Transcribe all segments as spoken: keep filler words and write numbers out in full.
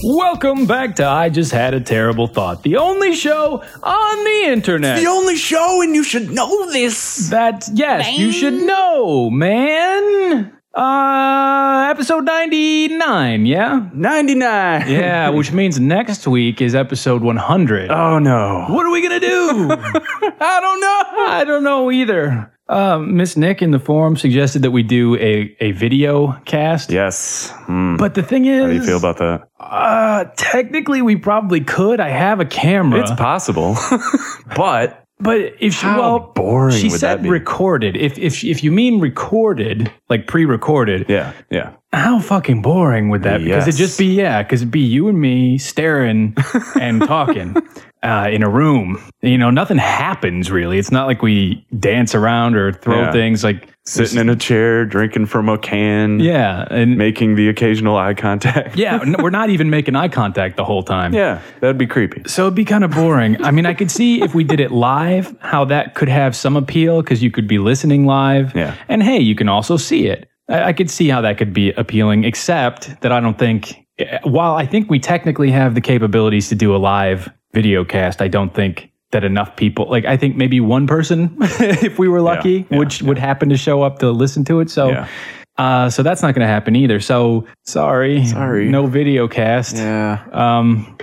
Welcome back to I Just Had a Terrible Thought, the only show on the internet. The only show, and you should know this. That, yes, man. You should know, man. Uh, episode ninety-nine, yeah? ninety-nine. Yeah, which means next week is episode one hundred. Oh, no. What are we gonna do? I don't know. I don't know either. Uh, Miss Nick in the forum suggested that we do a, a video cast. Yes. Mm. But the thing is... How do you feel about that? Uh, technically, we probably could. I have a camera. It's possible. But... But if she, How well, boring she would said that be? recorded. If if if you mean recorded, like pre-recorded, Yeah, yeah. how fucking boring would that be? Because it'd Yes. just be, yeah, because it'd be you and me staring and talking uh, in a room. You know, nothing happens really. It's not like we dance around or throw Yeah. things like Sitting in a chair, drinking from a can. yeah, and Making the occasional eye contact. yeah, n- we're not even making eye contact the whole time. Yeah, that'd be creepy. So it'd be kind of boring. I mean, I could see if we did it live, how that could have some appeal because you could be listening live. Yeah. And hey, you can also see it. I, I could see how that could be appealing, except that I don't think, while I think we technically have the capabilities to do a live video cast, I don't think that enough people, like I think maybe one person, if we were lucky, Yeah, yeah, would, yeah. would happen to show up to listen to it. So, Yeah. uh, so that's not going to happen either. So sorry. Sorry. No video cast. Yeah. Um,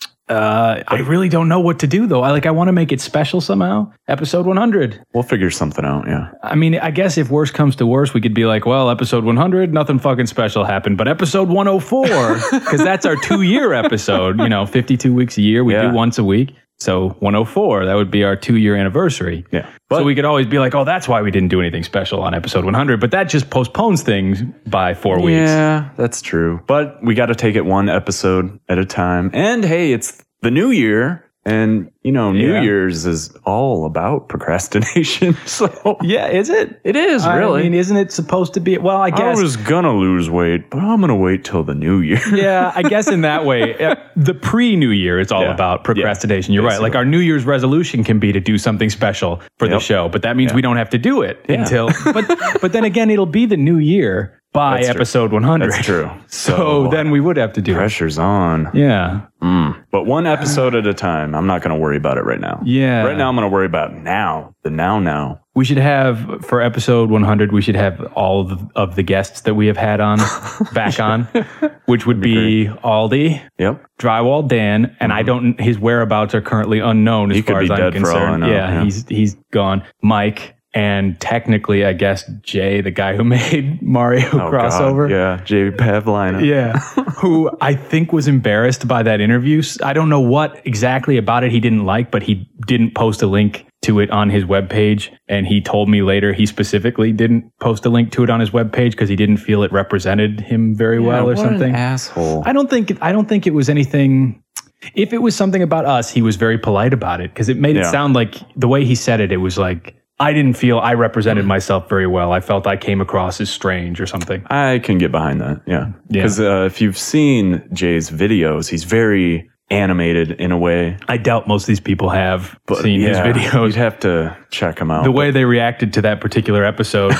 uh, I really don't know what to do though. I like, I want to make it special somehow. Episode one hundred. We'll figure something out, yeah. I mean, I guess if worse comes to worse, we could be like, well, episode one hundred, nothing fucking special happened. But episode one oh four, because that's our two year episode, you know, fifty-two weeks a year. We Yeah. do once a week. So one oh four, that would be our two year anniversary. Yeah. so But- we could always be like, oh, that's why we didn't do anything special on episode one hundred. But that just postpones things by four weeks. Yeah, that's true. But we got to take it one episode at a time. And hey, it's the new year. And, you know, New Yeah. Year's is all about procrastination. So, Yeah, is it? it is, really. I mean, isn't it supposed to be? Well, I I guess. was going to lose weight, but I'm going to wait till the new year. Yeah, I guess in that way, uh, the pre-New Year, it's all Yeah. about procrastination. You're right. Basically. Like our New Year's resolution can be to do something special for the Yep. show, but that means Yeah. we don't have to do it Yeah. until. But but then again, it'll be the new year by That's true. episode one hundred. That's true. So, So, then we would have to do it. Pressure's on. Yeah. But one episode at a time. I'm not going to worry about it right now. Yeah. Right now, I'm going to worry about now. The now now. We should have, for episode one hundred, we should have all of the, of the guests that we have had on back on, which would be Aldi, Yep. Drywall Dan, and I don't. His whereabouts are currently unknown as He could far as be I'm dead for all I concerned. know, yeah, yeah. he's he's gone. Mike and technically, I guess Jay, the guy who made Mario Oh, crossover. God. Yeah. J. Pavlina. Yeah, who I think was embarrassed by that interview. I don't know what exactly about it he didn't like, but he didn't post a link to it on his webpage. And he told me later he specifically didn't post a link to it on his webpage because he didn't feel it represented him very Yeah, well or what something. An asshole. I don't think I don't think it was anything. If it was something about us, he was very polite about it because it made it Yeah. sound like the way he said it. It was like I didn't feel I represented myself very well. I felt I came across as strange or something. I can get behind that. Yeah. Yeah. Because uh, if you've seen Jay's videos, he's very animated in a way. I doubt most of these people have But seen his yeah, videos. You'd have to check him out. The way they reacted to that particular episode.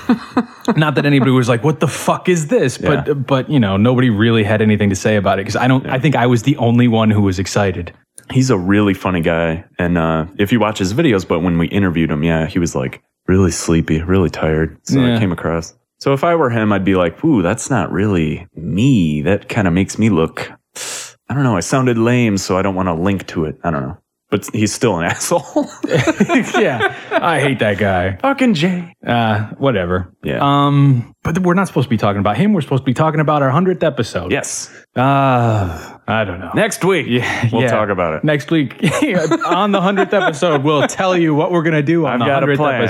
Not that anybody was like, "What the fuck is this?" But Yeah. but you know, nobody really had anything to say about it because I don't. I think I was the only one who was excited. He's a really funny guy. And uh, if you watch his videos, but when we interviewed him, yeah, he was like really sleepy, really tired. So Yeah. I came across. So if I were him, I'd be like, ooh, that's not really me. That kind of makes me look, I don't know. I sounded lame, so I don't want to link to it. I don't know. But he's still an asshole. Yeah, I hate that guy. Fucking Jay. Uh, whatever. Yeah. Um, but we're not supposed to be talking about him. We're supposed to be talking about our hundredth episode. Yes. Uh, I don't know. Next week, Yeah, we'll yeah. talk about it. Next week on the hundredth episode, we'll tell you what we're gonna do on I've the got a hundredth plan.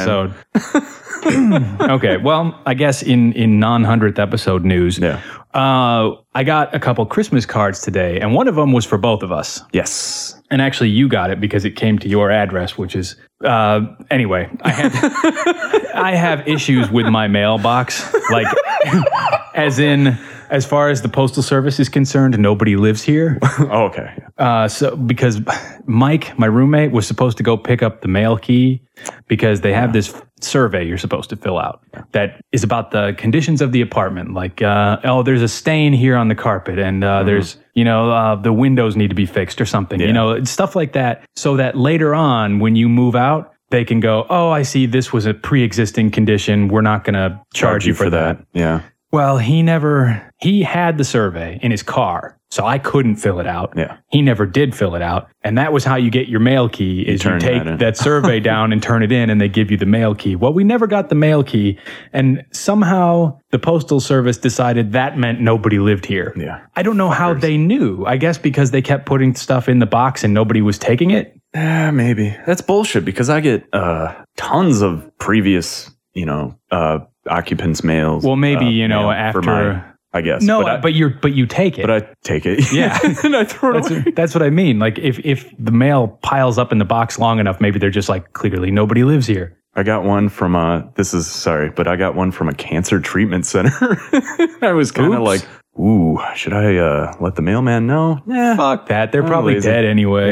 episode. Okay, well, I guess in in non hundredth episode news, Yeah. uh, I got a couple Christmas cards today, and one of them was for both of us. Yes. And actually, you got it because it came to your address, which is uh, anyway. I have I have issues with my mailbox, like as in as far as the Postal Service is concerned, nobody lives here. Oh, okay. Uh, so because Mike, my roommate, was supposed to go pick up the mail key because they have this survey you're supposed to fill out that is about the conditions of the apartment. Like, uh, oh, there's a stain here on the carpet, and uh, mm-hmm. there's, you know, uh, the windows need to be fixed or something. Yeah. You know, stuff like that. So that later on, when you move out, they can go, oh, I see this was a pre-existing condition. We're not going to charge, charge you for, for that. that. Yeah. Well, he never, he had the survey in his car, so I couldn't fill it out. Yeah. He never did fill it out. And that was how you get your mail key, is you, you take that, that survey down and turn it in, and they give you the mail key. Well, we never got the mail key, and somehow the Postal Service decided that meant nobody lived here. Yeah. I don't know how they knew. I guess because they kept putting stuff in the box and nobody was taking it. Eh, maybe. That's bullshit, because I get uh, tons of previous, you know, uh, occupants' mails. Well, maybe, uh, you know, after... My, I guess. No, but, I, but you're but you take it. But I take it. Yeah. And I throw it that's, away. That's what I mean. Like, if, if the mail piles up in the box long enough, maybe they're just like, clearly nobody lives here. I got one from a, this is, sorry, but I got one from a cancer treatment center. I was kind of like, ooh, should I uh, let the mailman know? Yeah. Fuck that. They're I'm probably lazy. dead anyway.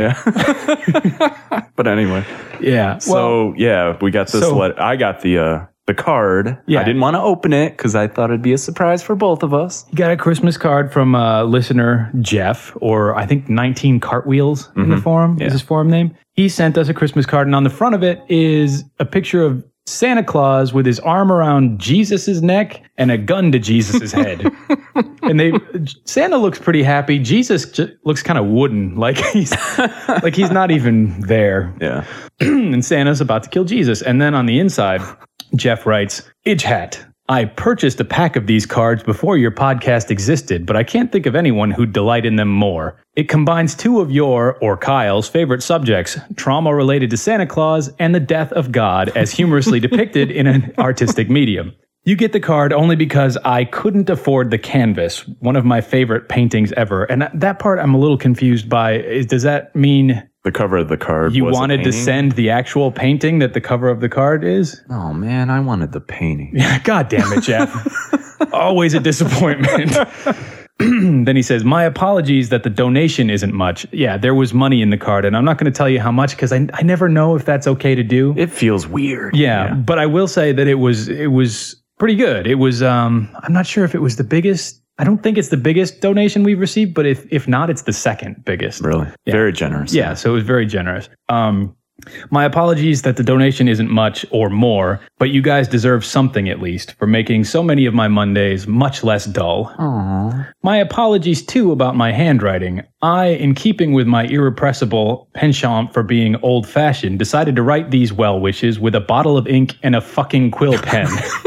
Yeah. But anyway. Yeah. So, well, yeah, we got this so, letter. I got the, uh, the card. Yeah. I didn't want to open it because I thought it'd be a surprise for both of us. You got a Christmas card from uh, listener Jeff, or I think nineteen Cartwheels in mm-hmm. the forum, yeah. is his forum name. He sent us a Christmas card, and on the front of it is a picture of Santa Claus with his arm around Jesus's neck and a gun to Jesus's head. And they Santa looks pretty happy. Jesus j- looks kind of wooden, like he's like he's not even there. Yeah. And Santa's about to kill Jesus. And then on the inside, Jeff writes, "Itch Hat. I purchased a pack of these cards before your podcast existed, but I can't think of anyone who'd delight in them more. It combines two of your, or Kyle's, favorite subjects, trauma related to Santa Claus and the death of God, as humorously depicted in an artistic medium. You get the card only because I couldn't afford the canvas, one of my favorite paintings ever." And that part I'm a little confused by. Is, does that mean... The cover of the card You was wanted a to painting? send the actual painting that the cover of the card is? Oh, man, I wanted the painting. Yeah, God damn it, Jeff. Always a disappointment. Then he says, "My apologies that the donation isn't much." Yeah, there was money in the card, and I'm not going to tell you how much because I, I never know if that's okay to do. It feels weird. Yeah, yeah, but I will say that it was it was pretty good. It was, um, I'm not sure if it was the biggest. I don't think it's the biggest donation we've received, but if if not, it's the second biggest. Really? Yeah. Very generous. Yeah, so it was very generous. Um, my apologies that the donation isn't much or more, but you guys deserve something at least for making so many of my Mondays much less dull. Aww. My apologies too about my handwriting. I, in keeping with my irrepressible penchant for being old-fashioned, decided to write these well wishes with a bottle of ink and a fucking quill pen.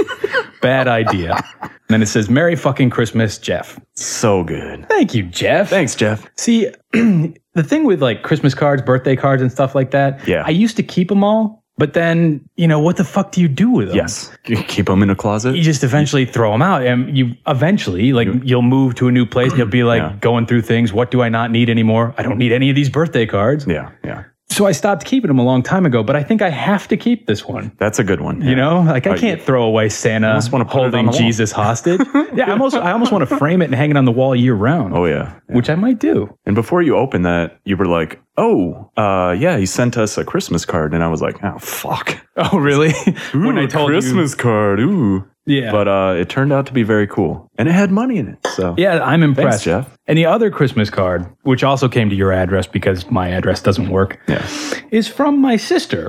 Bad idea. And then it says, "Merry fucking Christmas, Jeff." So good. Thank you, Jeff. Thanks, Jeff. See, the thing with like Christmas cards, birthday cards, and stuff like that, yeah. I used to keep them all, but then, you know, what the fuck do you do with them? Yes. You keep them in a closet? You just eventually throw them out, and you eventually, like, you'll move to a new place, and you'll be like yeah. going through things. What do I not need anymore? I don't need any of these birthday cards. Yeah, yeah. So I stopped keeping them a long time ago, but I think I have to keep this one. That's a good one. Yeah. You know, like I Right. can't throw away Santa holding Jesus hostage. Yeah, I almost, I almost want to frame it and hang it on the wall year round. Oh, yeah. yeah. Which I might do. And before you open that, you were like, oh, uh, yeah, he sent us a Christmas card. And I was like, oh, fuck. Oh, really? Ooh, When I told Christmas you. card. Ooh. Yeah. But uh, it turned out to be very cool. And it had money in it. So Yeah, I'm impressed. Thanks, Jeff. And the other Christmas card, which also came to your address because my address doesn't work, Yeah. is from my sister.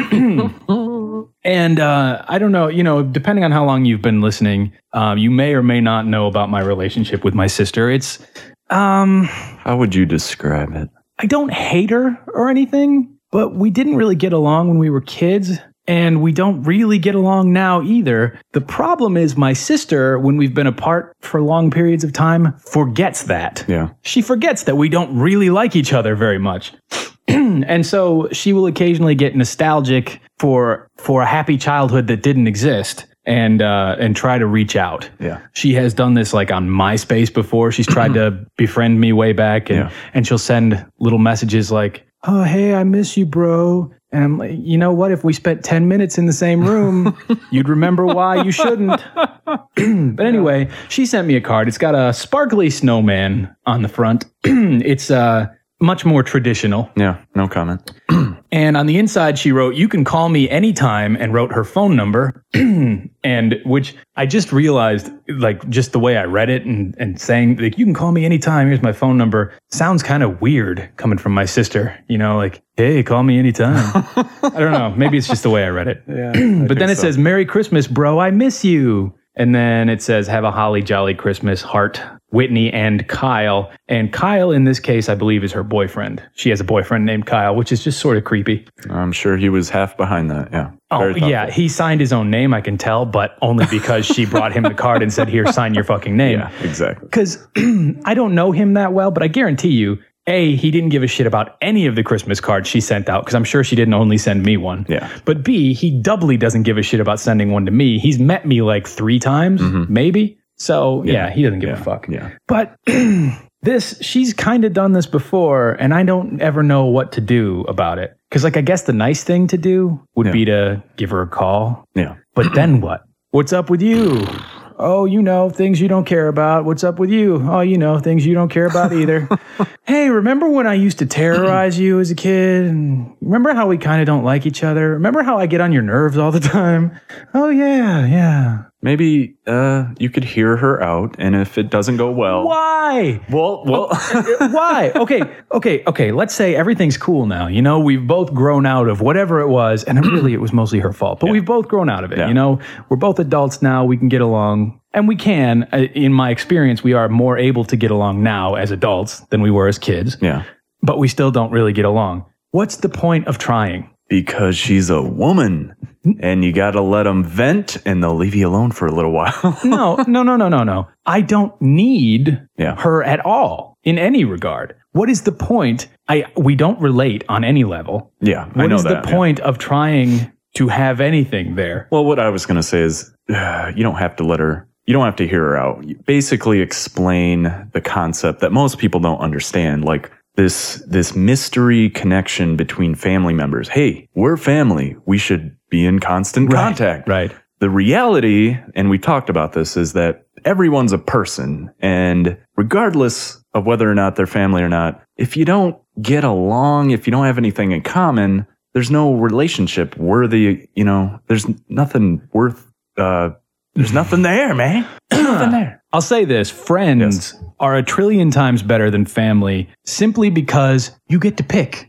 And uh, I don't know, you know, depending on how long you've been listening, uh, you may or may not know about my relationship with my sister. It's, um, How would you describe it? I don't hate her or anything, but we didn't really get along when we were kids. And we don't really get along now either. The problem is my sister, when we've been apart for long periods of time, forgets that. Yeah. She forgets that we don't really like each other very much. And so she will occasionally get nostalgic for for a happy childhood that didn't exist and uh, and try to reach out. Yeah. She has done this like on MySpace before. She's tried to befriend me way back, and, Yeah. and she'll send little messages like, "Oh, hey, I miss you, bro. And I'm like, you know what? If we spent ten minutes in the same room, you'd remember why you shouldn't. But anyway, she sent me a card. It's got a sparkly snowman on the front. It's uh, much more traditional. Yeah, no comment. And on the inside, she wrote, "You can call me anytime," and wrote her phone number. And which I just realized, like, just the way I read it and, and saying, like, "You can call me anytime. Here's my phone number," sounds kind of weird coming from my sister. You know, like, "Hey, call me anytime." I don't know. Maybe it's just the way I read it. Yeah, but then it so. says, "Merry Christmas, bro. I miss you." And then it says, "Have a holly jolly Christmas, heart, Whitney and Kyle." And Kyle, in this case, I believe, is her boyfriend. She has a boyfriend named Kyle, which is just sort of creepy. I'm sure he was half behind that. Yeah. Oh, yeah. He signed his own name, I can tell, but only because she brought him the card and said, "Here, sign your fucking name." Yeah, exactly. Because I don't know him that well, but I guarantee you, A, he didn't give a shit about any of the Christmas cards she sent out, because I'm sure she didn't only send me one. Yeah. But B, he doubly doesn't give a shit about sending one to me. He's met me like three times, mm-hmm. maybe. So, yeah, yeah, he doesn't give yeah, a fuck. Yeah. But this, she's kind of done this before, and I don't ever know what to do about it. Because, like, I guess the nice thing to do would yeah. be to give her a call. Yeah. But then what? What's up with you? Oh, you know, things you don't care about. What's up with you? Oh, you know, things you don't care about either. Hey, remember when I used to terrorize you as a kid? And remember how we kind of don't like each other? Remember how I get on your nerves all the time? Oh, yeah, yeah. Maybe uh, you could hear her out, and if it doesn't go well... Why? Well, well... Why? Okay, okay, okay. Let's say everything's cool now. You know, we've both grown out of whatever it was, and really it was mostly her fault, but yeah. we've both grown out of it. Yeah. You know, we're both adults now. We can get along, and we can. In my experience, we are more able to get along now as adults than we were as kids. Yeah. But we still don't really get along. What's the point of trying? Because she's a woman, and you got to let them vent, and they'll leave you alone for a little while. no, no, no, no, no, no. I don't need yeah. her at all in any regard. What is the point? I we don't relate on any level. Yeah, what I know is that. the point yeah. of trying to have anything there? Well, what I was going to say is uh, you don't have to let her, you don't have to hear her out. You basically explain the concept that most people don't understand, like this this mystery connection between family members. Hey, we're family. We should be in constant right, contact. Right. The reality, and we talked about this, is that everyone's a person. And regardless of whether or not they're family or not, if you don't get along, if you don't have anything in common, there's no relationship worthy, you know, there's nothing worth, uh, there's nothing there, man. There's nothing there. I'll say this, friends yes. are a trillion times better than family simply because you get to pick.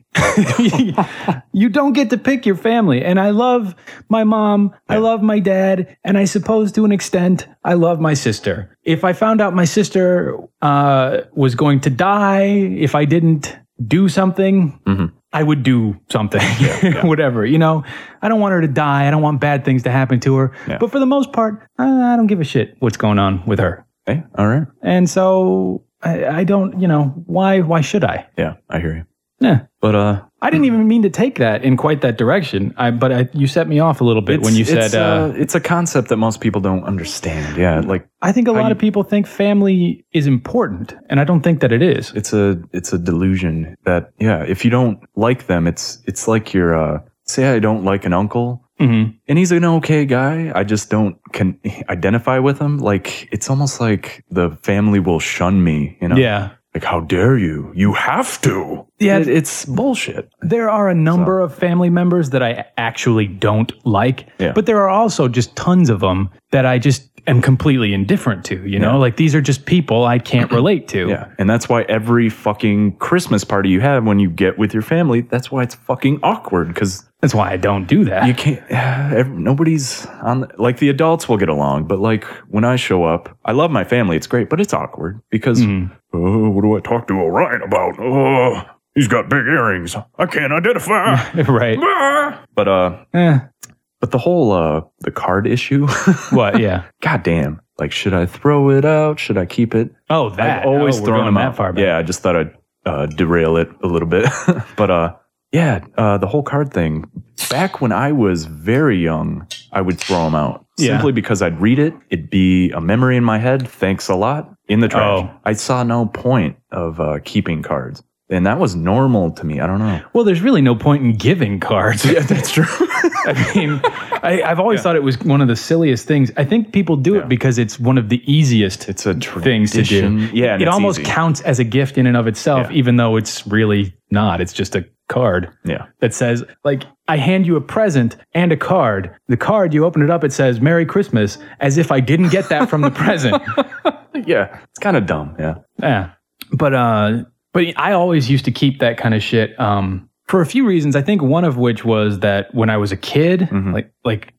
You don't get to pick your family. And I love my mom. Yeah. I love my dad. And I suppose to an extent, I love my sister. If I found out my sister uh, was going to die, if I didn't do something, mm-hmm. I would do something, yeah, yeah. whatever. You know, I don't want her to die. I don't want bad things to happen to her. Yeah. But for the most part, I, I don't give a shit what's going on with her. Hey, all right. And so I, I don't, you know, why, why should I? Yeah, I hear you. Yeah. But, uh, I didn't even mean to take that in quite that direction. I, but I, you set me off a little bit when you said, it's, uh, uh, it's a concept that most people don't understand. Yeah. Like, I think a lot you, of people think family is important, and I don't think that it is. It's a, it's a delusion that, yeah, if you don't like them, it's, it's like you're, uh, say I don't like an uncle. Mm-hmm. And he's an okay guy. I just don't can identify with him. Like, it's almost like the family will shun me, you know? Yeah. Like, how dare you? You have to. Yeah, it, it's bullshit. There are a number so. of family members that I actually don't like, yeah. but there are also just tons of them that I just am completely indifferent to, you know? Yeah. Like, these are just people I can't relate to. Yeah, and that's why every fucking Christmas party you have when you get with your family, that's why it's fucking awkward, because... That's why I don't do that. You can't, uh, nobody's on, the, like the adults will get along, but like when I show up, I love my family, it's great, but it's awkward because, mm. oh, what do I talk to Orion about? Oh, he's got big earrings. I can't identify. Right. But, uh, eh. but the whole, uh, the card issue. What? Yeah. God damn. Like, should I throw it out? Should I keep it? Oh, that. I've always oh, thrown them that out. Far back. Yeah, I just thought I'd uh, derail it a little bit. But, uh, yeah, uh, the whole card thing. Back when I was very young, I would throw them out. Yeah. Simply because I'd read it. It'd be a memory in my head. Thanks a lot. In the trash. Oh. I saw no point of uh, keeping cards. And that was normal to me. I don't know. Well, there's really no point in giving cards. Yeah, that's true. I mean, I, I've always yeah. thought it was one of the silliest things. I think people do yeah. it because it's one of the easiest it's a things to do. Yeah, and it it's almost easy. counts as a gift in and of itself, yeah. even though it's really not. It's just a card yeah. that says, like, I hand you a present and a card. The card, you open it up, it says, Merry Christmas, as if I didn't get that from the present. Yeah, it's kind of dumb, yeah. Yeah, but uh, but I always used to keep that kind of shit um, for a few reasons. I think one of which was that when I was a kid, mm-hmm. like like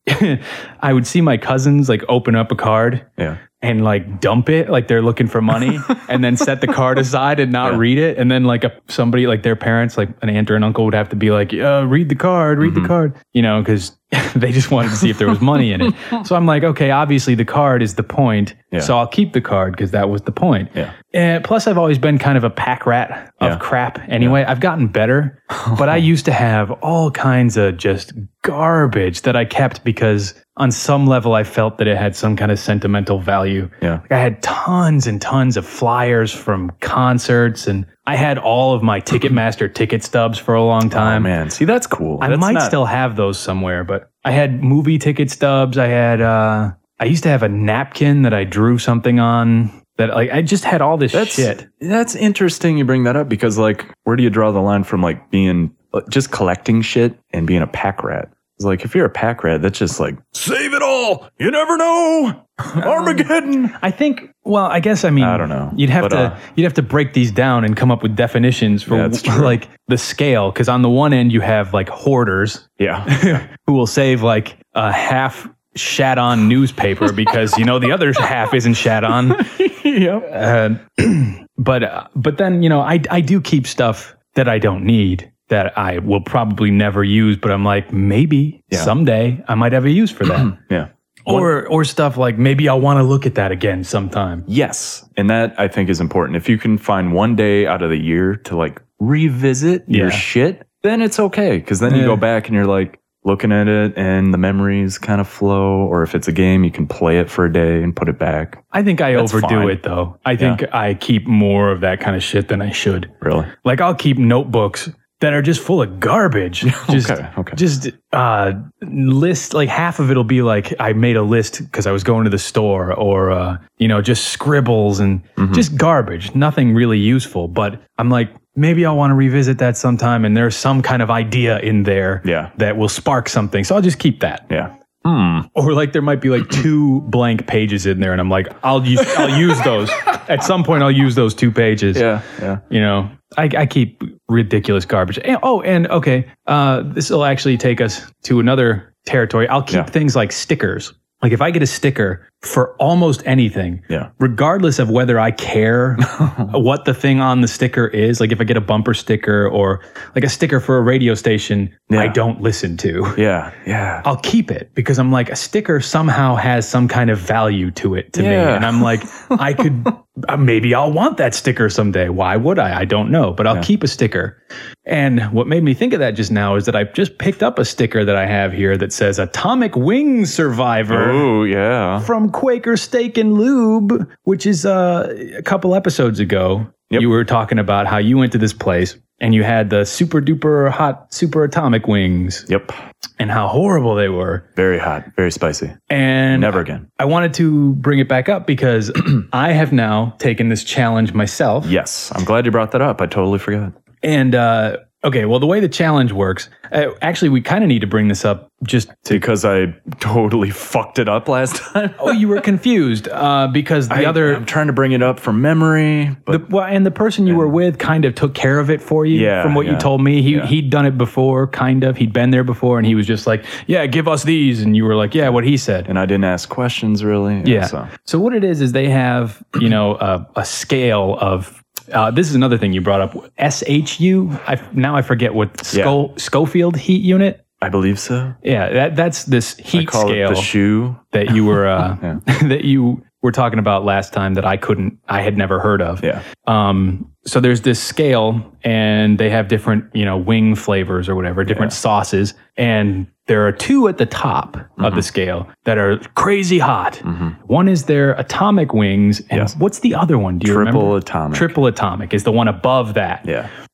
I would see my cousins like open up a card. Yeah. And like dump it, like they're looking for money, and then set the card aside and not yeah. read it. And then like a, somebody, like their parents, like an aunt or an uncle would have to be like, uh, read the card, read mm-hmm. the card, you know, because they just wanted to see if there was money in it. So I'm like, okay, obviously the card is the point. Yeah. So I'll keep the card because that was the point. Yeah. And plus I've always been kind of a pack rat of yeah. crap anyway. Yeah. I've gotten better, but I used to have all kinds of just garbage that I kept because on some level I felt that it had some kind of sentimental value. Yeah. Like I had tons and tons of flyers from concerts, and I had all of my Ticketmaster ticket stubs for a long time. Oh man, see that's cool. I that's might not... still have those somewhere, but I had movie ticket stubs. I had uh I used to have a napkin that I drew something on. That like I just had all this that's, shit. That's interesting you bring that up because like where do you draw the line from like being just collecting shit and being a pack rat? It's like if you're a pack rat, that's just like save it all. You never know. Armageddon. Um, I think. Well, I guess I mean I don't know. You'd have but, to uh, you'd have to break these down and come up with definitions for yeah, like the scale. Because on the one end you have like hoarders, yeah, who will save like a half shat on newspaper because you know the other half isn't shat on. Yep. Uh, but uh, but then you know I I do keep stuff that I don't need that I will probably never use, but I'm like maybe yeah. someday I might have a use for that. Yeah. Or or stuff like maybe I'll want to look at that again sometime. Yes, and that I think is important. If you can find one day out of the year to like revisit yeah. your shit, then it's okay because then you yeah. go back and you're like looking at it and the memories kind of flow. Or if it's a game, you can play it for a day and put it back. I think I That's overdo fine. it though. I think Yeah. I keep more of that kind of shit than I should. Really? Like I'll keep notebooks that are just full of garbage. Just, okay, okay. Just uh, list, like half of it'll be like I made a list because I was going to the store or, uh, you know, just scribbles and Mm-hmm. just garbage. Nothing really useful. But I'm like, maybe I'll want to revisit that sometime. And there's some kind of idea in there Yeah. that will spark something. So I'll just keep that. Yeah. Hmm. Or like there might be like two blank pages in there. And I'm like, I'll use, I'll use those. At some point, I'll use those two pages. Yeah. Yeah. You know, I, I keep ridiculous garbage. And, oh, and okay, uh, this will actually take us to another territory. I'll keep Yeah. things like stickers. Like if I get a sticker for almost anything, Yeah. regardless of whether I care what the thing on the sticker is, like if I get a bumper sticker or like a sticker for a radio station Yeah. I don't listen to, Yeah. Yeah. I'll keep it because I'm like, a sticker somehow has some kind of value to it to me. Yeah. And I'm like, I could, uh, maybe I'll want that sticker someday. Why would I? I don't know, but I'll Yeah. keep a sticker. And what made me think of that just now is that I just picked up a sticker that I have here that says Atomic Wing Survivor. Oh, yeah. From Quaker Steak and Lube, which is uh, a couple episodes ago. Yep. You were talking about how you went to this place and you had the super duper hot super atomic wings Yep. and how horrible they were. Very hot. Very spicy. And Never again. I wanted to bring it back up because I have now taken this challenge myself. Yes. I'm glad you brought that up. I totally forgot. And, uh, okay, well, the way the challenge works, uh, actually, we kind of need to bring this up just to. Because I totally fucked it up last time. Oh, you were confused uh, because the I, other. I'm trying to bring it up from memory. But The, well, and the person you were with kind of took care of it for you. Yeah, From what you yeah, told me, he yeah. he'd done it before, kind of. He'd been there before, and he was just like, "Yeah, give us these," and you were like, "Yeah, what he said." and I didn't ask questions really. Yeah. So. So what it is is they have you know a, a scale of. Uh, this is another thing you brought up. S H U. I now I forget what Sco- Schofield heat unit. I believe so. Yeah, that that's this I heat call scale it the shoe. that you were uh, Yeah. that you were talking about last time that I couldn't. I had never heard of. Yeah. Um, so there's this scale and they have different, you know, wing flavors or whatever, different Yeah. sauces. And there are two at the top Mm-hmm. of the scale that are crazy hot. One is their atomic wings. And Yes. what's the other one? Do you Triple remember? atomic. Triple atomic is the one above that. Yeah.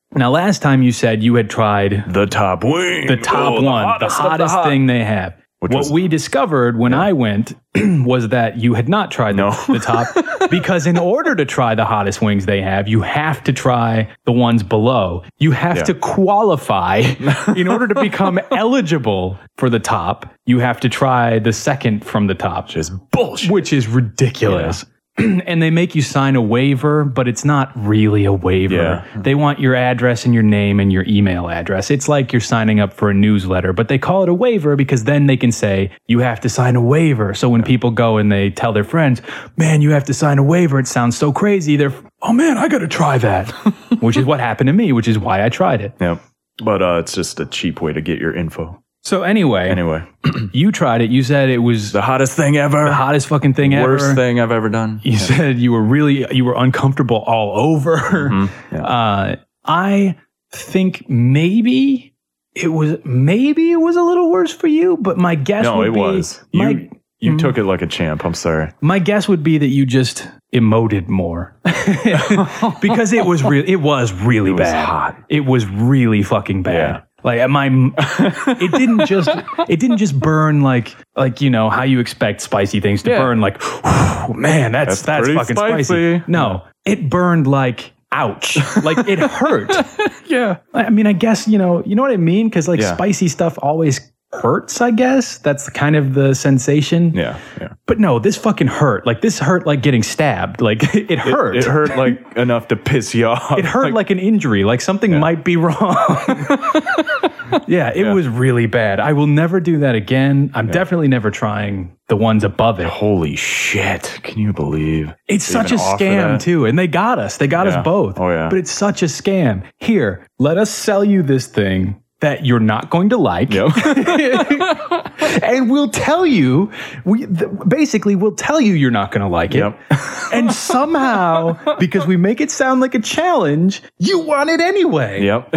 Now, last time you said you had tried The top wing. the top Oh, one, the hottest of the hottest hot. thing they have. Which what was- we discovered when I went was that you had not tried the, No. the top because in order to try the hottest wings they have, you have to try the ones below. You have Yeah. to qualify in order to become eligible for the top. You have to try the second from the top, Just bullshit. which is ridiculous. And they make you sign a waiver, but it's not really a waiver. Yeah. They want your address and your name and your email address. It's like you're signing up for a newsletter, but they call it a waiver because then they can say you have to sign a waiver. So when people go and they tell their friends, man, you have to sign a waiver, it sounds so crazy. They're, oh man, I got to try that, which is what happened to me, which is why I tried it. Yep. But uh, it's just a cheap way to get your info. So anyway, Anyway, you tried it. You said it was the hottest thing ever. the hottest fucking thing ever. Worst thing I've ever done. You said you were really, you were uncomfortable all over. Mm-hmm. Yeah. Uh, I think maybe it was, maybe it was a little worse for you, but my guess No, would it be, was. my, You you took it like a champ. I'm sorry. my guess would be that you just emoted more because it was real. It was really It was bad. hot. It was really fucking bad. Yeah. Like my, it didn't just, it didn't just burn like, like, you know, how you expect spicy things to Yeah. burn. Like, man, that's, That's that's, pretty fucking spicy. spicy. No, it burned like, ouch. Like it hurt. Yeah. I mean, I guess, you know, you know what I mean? Cause like Yeah. spicy stuff always hurts, I guess. That's kind of the sensation. Yeah. Yeah. But no, this fucking hurt. Like this hurt like getting stabbed. Like it, It hurt. It, hurt like enough to piss you off. It hurt like, an injury, like something might be wrong. yeah, it Yeah. was really bad. I will never do that again. I'm definitely never trying the ones above it. Holy shit. Can you believe? It's they such a even offer scam that? too. And they got us. They got Yeah. us both. Oh, yeah. But it's such a scam. Here, let us sell you this thing that you're not going to like. Yep. And we'll tell you, we th- basically we'll tell you you're not going to like it. Yep. And somehow, because we make it sound like a challenge, you want it anyway. Yep.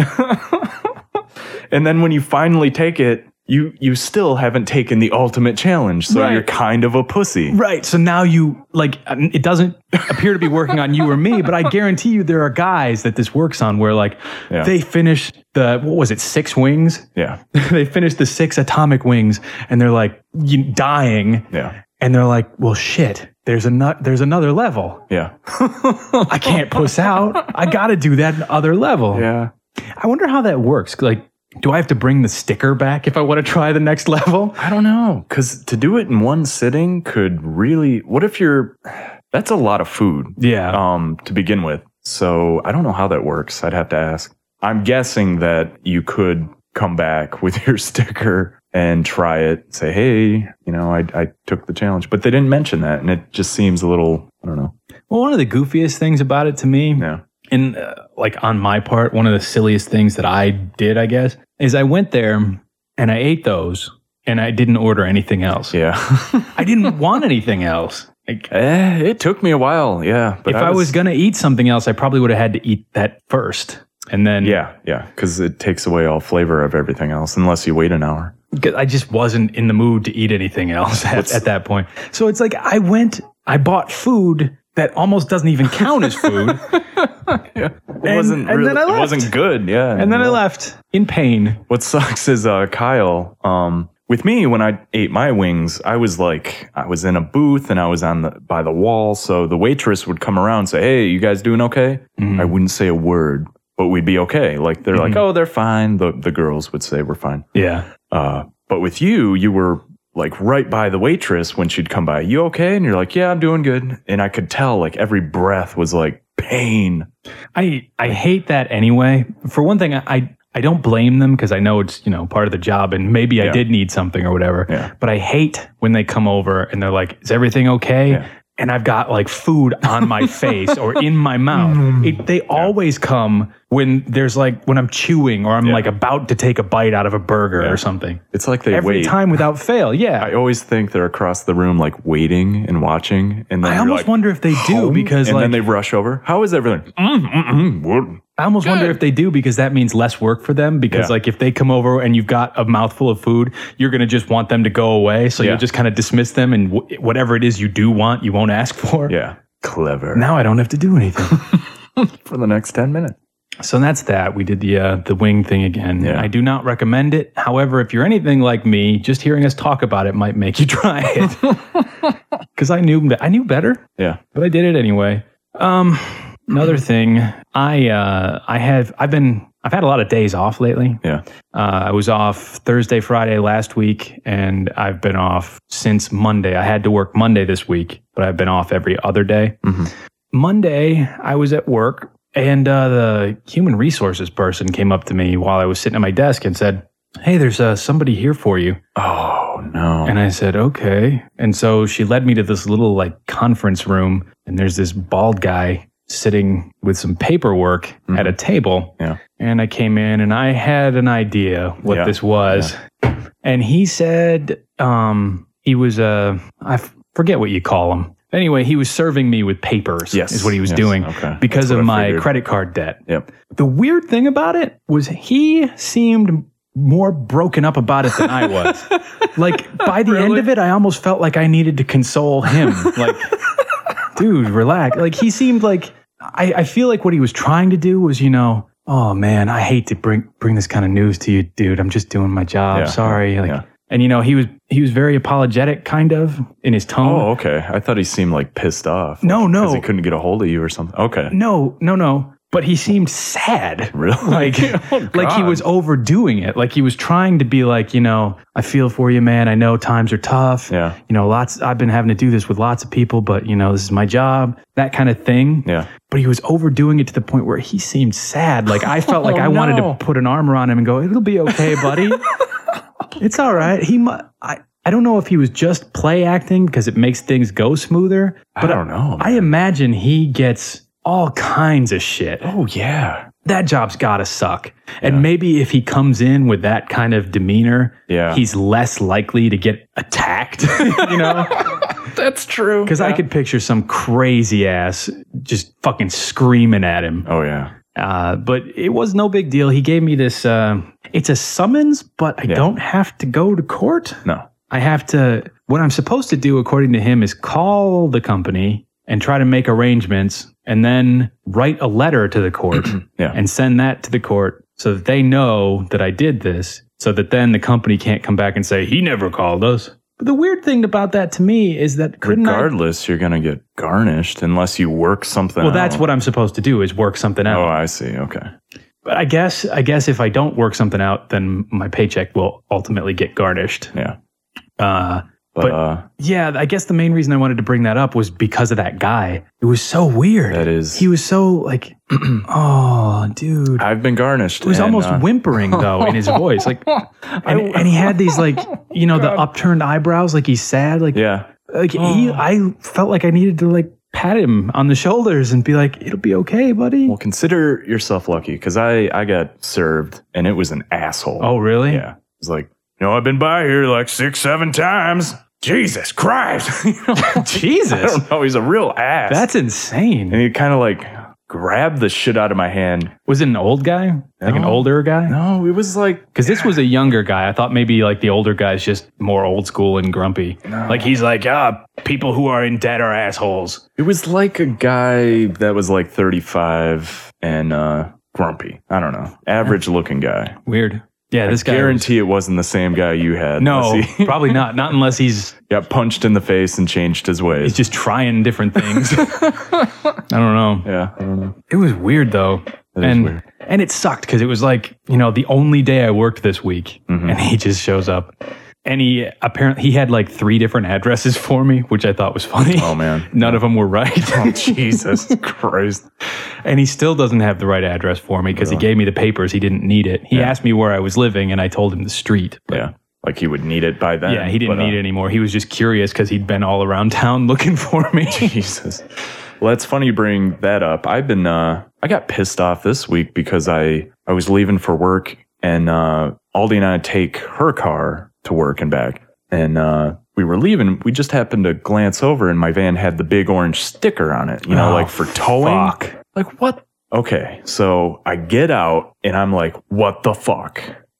And then when you finally take it, you you still haven't taken the ultimate challenge. So Right. you're kind of a pussy. Right. So now you, like, it doesn't appear to be working on you or me, but I guarantee you there are guys that this works on where, like, Yeah. they finish the, what was it, six wings? Yeah. They finish the six atomic wings and they're like you, dying. Yeah. And they're like, well, shit, there's a nu- there's another level. Yeah. I can't puss out. I got to do that other level. Yeah. I wonder how that works. Like, do I have to bring the sticker back if I want to try the next level? I don't know. Because to do it in one sitting could really. What if you're. That's a lot of food. Yeah. Um, to begin with. So I don't know how that works. I'd have to ask. I'm guessing that you could come back with your sticker and try it. Say, hey, you know, I, I took the challenge. But they didn't mention that. And it just seems a little. I don't know. Well, one of the goofiest things about it to me. Yeah. And uh, like on my part, one of the silliest things that I did, I guess, is I went there and I ate those and I didn't order anything else. Yeah. I didn't want anything else. Like, eh, it took me a while. Yeah. But if I was, going to eat something else, I probably would have had to eat that first. And then Yeah. Yeah. Because it takes away all flavor of everything else unless you wait an hour. 'cause I just wasn't in the mood to eat anything else at, at that point. So it's like I went, I bought food that almost doesn't even count as food. It And- wasn't and really, then I it left. wasn't good. Yeah. And then I left in pain. What sucks is uh, Kyle. Um, with me, when I ate my wings, I was like, I was in a booth and I was on the by the wall. So the waitress would come around and say, "Hey, you guys doing okay?" Mm-hmm. I wouldn't say a word, but we'd be okay. Like they're like, "Oh, they're fine." The the girls would say, "We're fine." Yeah. Uh, but with you, you were like right by the waitress when she'd come by. You okay? And you're like, "Yeah, I'm doing good." And I could tell like every breath was like pain. I I hate that anyway. For one thing, I I, I don't blame them because I know it's, you know, part of the job and maybe I Yeah. did need something or whatever. Yeah. But I hate when they come over and they're like, "Is everything okay?" Yeah. And I've got like food on my face or in my mouth. It, they always come when there's like when I'm chewing or I'm Yeah. like about to take a bite out of a burger Yeah. or something. It's like they Every wait. time without fail. Yeah. I always think they're across the room, like waiting and watching, and then I you're almost like, wonder if they do "Home?" because and like then they rush over. How is everything? Mm, mm, mm, what? I almost wonder if they do because that means less work for them because Yeah. like if they come over and you've got a mouthful of food, you're going to just want them to go away. So Yeah. you'll just kind of dismiss them and w- whatever it is you do want, you won't ask for. Yeah, clever. Now I don't have to do anything. For the next ten minutes. So that's that. We did the uh, the wing thing again. Yeah. I do not recommend it. However, if you're anything like me, just hearing us talk about it might make you try it. Because I knew I knew better. Yeah. But I did it anyway. Um, another thing, I uh, I have I've been I've had a lot of days off lately. Yeah. Uh, I was off Thursday, Friday last week, and I've been off since Monday. I had to work Monday this week, but I've been off every other day. Mm-hmm. Monday, I was at work, and uh, the human resources person came up to me while I was sitting at my desk and said, "Hey, there's uh, somebody here for you." Oh, no. And I said, "Okay." And so she led me to this little like conference room, and there's this bald guy sitting with some paperwork mm-hmm. at a table. Yeah. And I came in and I had an idea what yeah. this was. Yeah. And he said um, he was, uh, I f- forget what you call him. Anyway, he was serving me with papers yes. is what he was yes. doing okay. because of my credit card debt. Yep. The weird thing about it was he seemed more broken up about it than I was. Like by the really? end of it, I almost felt like I needed to console him. Like, dude, relax. Like he seemed like, I, I feel like what he was trying to do was, you know, oh man, I hate to bring bring this kind of news to you, dude. I'm just doing my job. Yeah, Sorry. Like, yeah. And you know, he was he was very apologetic, kind of in his tone. Oh, okay. I thought he seemed like pissed off. No, like, no, because he couldn't get a hold of you or something. Okay. No, no, no. But he seemed sad. Really? Like, oh, like he was overdoing it. Like he was trying to be like, you know, I feel for you, man. I know times are tough. Yeah. You know, lots. I've been having to do this with lots of people, but you know, this is my job. That kind of thing. Yeah. But he was overdoing it to the point where he seemed sad. Like I felt like oh, I no. wanted to put an arm around him and go, "It'll be okay, buddy. It's all right." He, mu- I, I don't know if he was just play acting because it makes things go smoother. But I don't know. I, I imagine he gets all kinds of shit. Oh, yeah. That job's gotta suck. And Yeah. maybe if he comes in with that kind of demeanor, yeah. he's less likely to get attacked, you know? That's true. Because yeah. I could picture some crazy ass just fucking screaming at him. Oh, yeah. Uh, but it was no big deal. He gave me this, uh, it's a summons, but I Yeah. don't have to go to court. No. I have to, what I'm supposed to do, according to him, is call the company and try to make arrangements and then write a letter to the court yeah. and send that to the court so that they know that I did this, so that then the company can't come back and say, he never called us. But the weird thing about that to me is that couldn't regardless, I, you're going to get garnished unless you work something well, out. that's what I'm supposed to do is work something out. Oh, I see. Okay. But I guess, I guess if I don't work something out, then my paycheck will ultimately get garnished. Yeah. Uh, But, But uh, yeah, I guess the main reason I wanted to bring that up was because of that guy. It was so weird. That is. He was so like, oh, dude. I've been garnished. He was and, almost uh, whimpering though in his voice, like, and, and he had these like, you know, the upturned eyebrows, like he's sad, like, yeah. like he. I felt like I needed to like pat him on the shoulders and be like, it'll be okay, buddy. Well, consider yourself lucky because I I got served and it was an asshole. Oh, really? Yeah. It was like, you know, I've been by here like six, seven times. Jesus Christ. You know, Jesus. I don't know. He's a real ass. That's insane. And he kind of like grabbed the shit out of my hand. Was it an old guy? Like an No. older guy? No, it was like, Because this was a younger guy. I thought maybe like the older guy's just more old school and grumpy. No. Like he's like, ah, people who are in debt are assholes. it was like a guy that was like thirty-five and uh, grumpy. I don't know. Average looking guy. Weird. Yeah, this I guy. guarantee it wasn't the same guy you had. No, unless he probably not. Not unless he's got punched in the face and changed his ways. he's just trying different things. I don't know. yeah, I don't know. It was weird though. That is and weird. and it sucked because it was like, you know, the only day I worked this week, Mhm. and he just shows up. And he apparently he had like three different addresses for me, which I thought was funny. Oh, man. None of them were right. Oh, Jesus Christ. And he still doesn't have the right address for me because he gave me the papers. He didn't need it. He Yeah. asked me where I was living, and I told him the street. But Yeah. Like he would need it by then. yeah, he didn't but, uh, need it anymore. He was just curious because he'd been all around town looking for me. Jesus. Well, it's funny you bring that up. I've been, uh, I got pissed off this week because I, I was leaving for work and, uh, Aldi and I take her car to work and back. And, uh, we were leaving. We just happened to glance over and my van had the big orange sticker on it, you know, Oh, like for towing. fuck. Like what? Okay. So I get out and I'm like, what the fuck?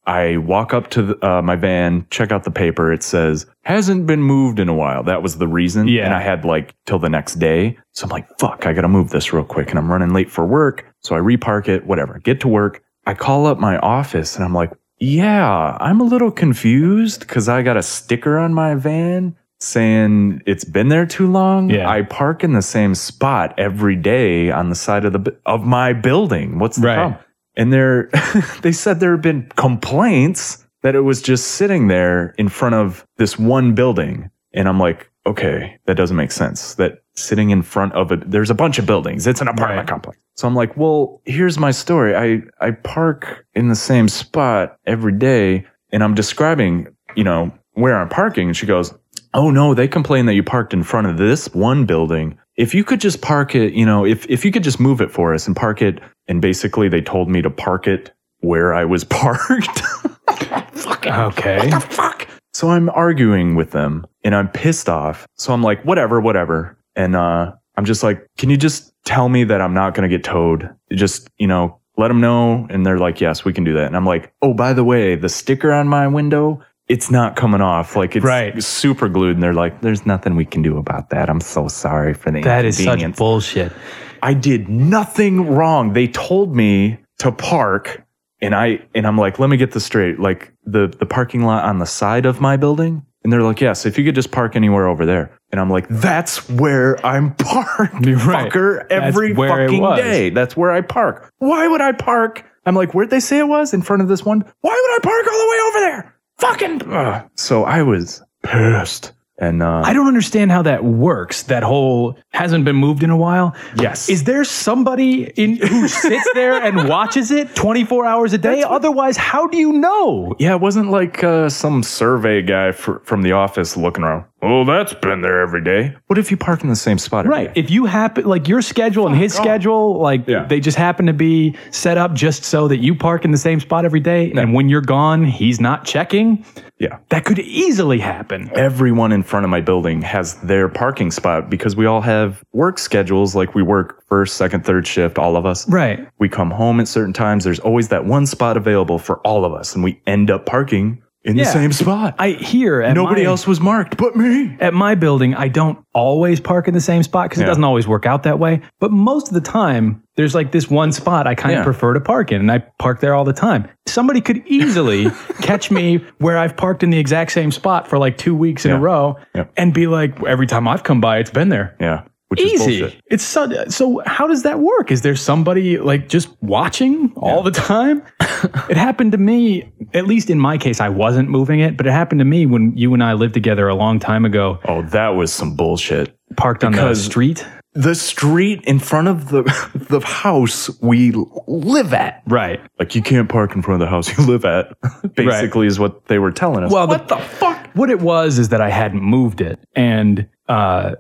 I walk up to the, uh, my van, check out the paper. It says, hasn't been moved in a while. That was the reason. Yeah. And I had like till the next day. So I'm like, fuck, I got to move this real quick. And I'm running late for work. So I repark it, whatever. Get to work. I call up my office and I'm like, yeah, I'm a little confused because I got a sticker on my van saying it's been there too long. Yeah. I park in the same spot every day on the side of the of my building. What's the Right. problem? And they're they said there have been complaints that it was just sitting there in front of this one building. And I'm like, okay, that doesn't make sense. That sitting in front of it, there's a bunch of buildings. It's an apartment Right. complex. So I'm like, well, here's my story. I, I park in the same spot every day and I'm describing, you know, where I'm parking. And she goes, oh no, they complain that you parked in front of this one building. If you could just park it, you know, if, if you could just move it for us and park it. And basically they told me to park it where I was parked. Fucking, Okay. what the fuck? So I'm arguing with them and I'm pissed off. So I'm like, whatever, whatever. And uh, I'm just like, can you just tell me that I'm not going to get towed? Just, you know, let them know. And they're like, yes, we can do that. And I'm like, oh, by the way, the sticker on my window, it's not coming off. Like it's Right. super glued. And they're like, there's nothing we can do about that. I'm so sorry for the That is such inconvenience. bullshit. I did nothing wrong. They told me to park and I, and I'm like, let me get this straight. Like the, the parking lot on the side of my building. And they're like, yes, if you could just park anywhere over there. And I'm like, that's where I'm parked, You're right. fucker, every That's where it fucking was. day. That's where I park. Why would I park? I'm like, where'd they say it was? In front of this one? Why would I park all the way over there? Fucking. Ugh. So I was pissed. And uh, I don't understand how that works. That whole hasn't been moved in a while. yes. Is there somebody in who sits there and watches it twenty-four hours a day? Otherwise, how do you know? Yeah, it wasn't like uh, some survey guy fr- from the office looking around. Oh, that's been there every day. What if you park in the same spot every Right. day? If you happen, like your schedule and his off. schedule, like Yeah. they just happen to be set up just so that you park in the same spot every day. And when you're gone, he's not checking. Yeah. That could easily happen. Everyone in front of my building has their parking spot because we all have work schedules. Like we work first, second, third shift, all of us. Right. We come home at certain times. There's always that one spot available for all of us. And we end up parking in Yeah. the same spot. I hear at Nobody my- else was marked but me. At my building, I don't always park in the same spot because it Yeah. doesn't always work out that way. But most of the time, there's like this one spot I kind of Yeah. prefer to park in, and I park there all the time. Somebody could easily catch me where I've parked in the exact same spot for like two weeks in Yeah. a row Yeah. and be like, every time I've come by, it's been there. Yeah. Which is Easy. bullshit. It's so, so how does that work? Is there somebody like just watching all the time? It happened to me, at least in my case, I wasn't moving it, but it happened to me when you and I lived together a long time ago, Oh, that was some bullshit. parked on the Because- street. The street in front of the the house we live at. Right. Like you can't park in front of the house you live at. Basically, is what they were telling us. Well, what the- the, fuck? What it was is that I hadn't moved it. And uh,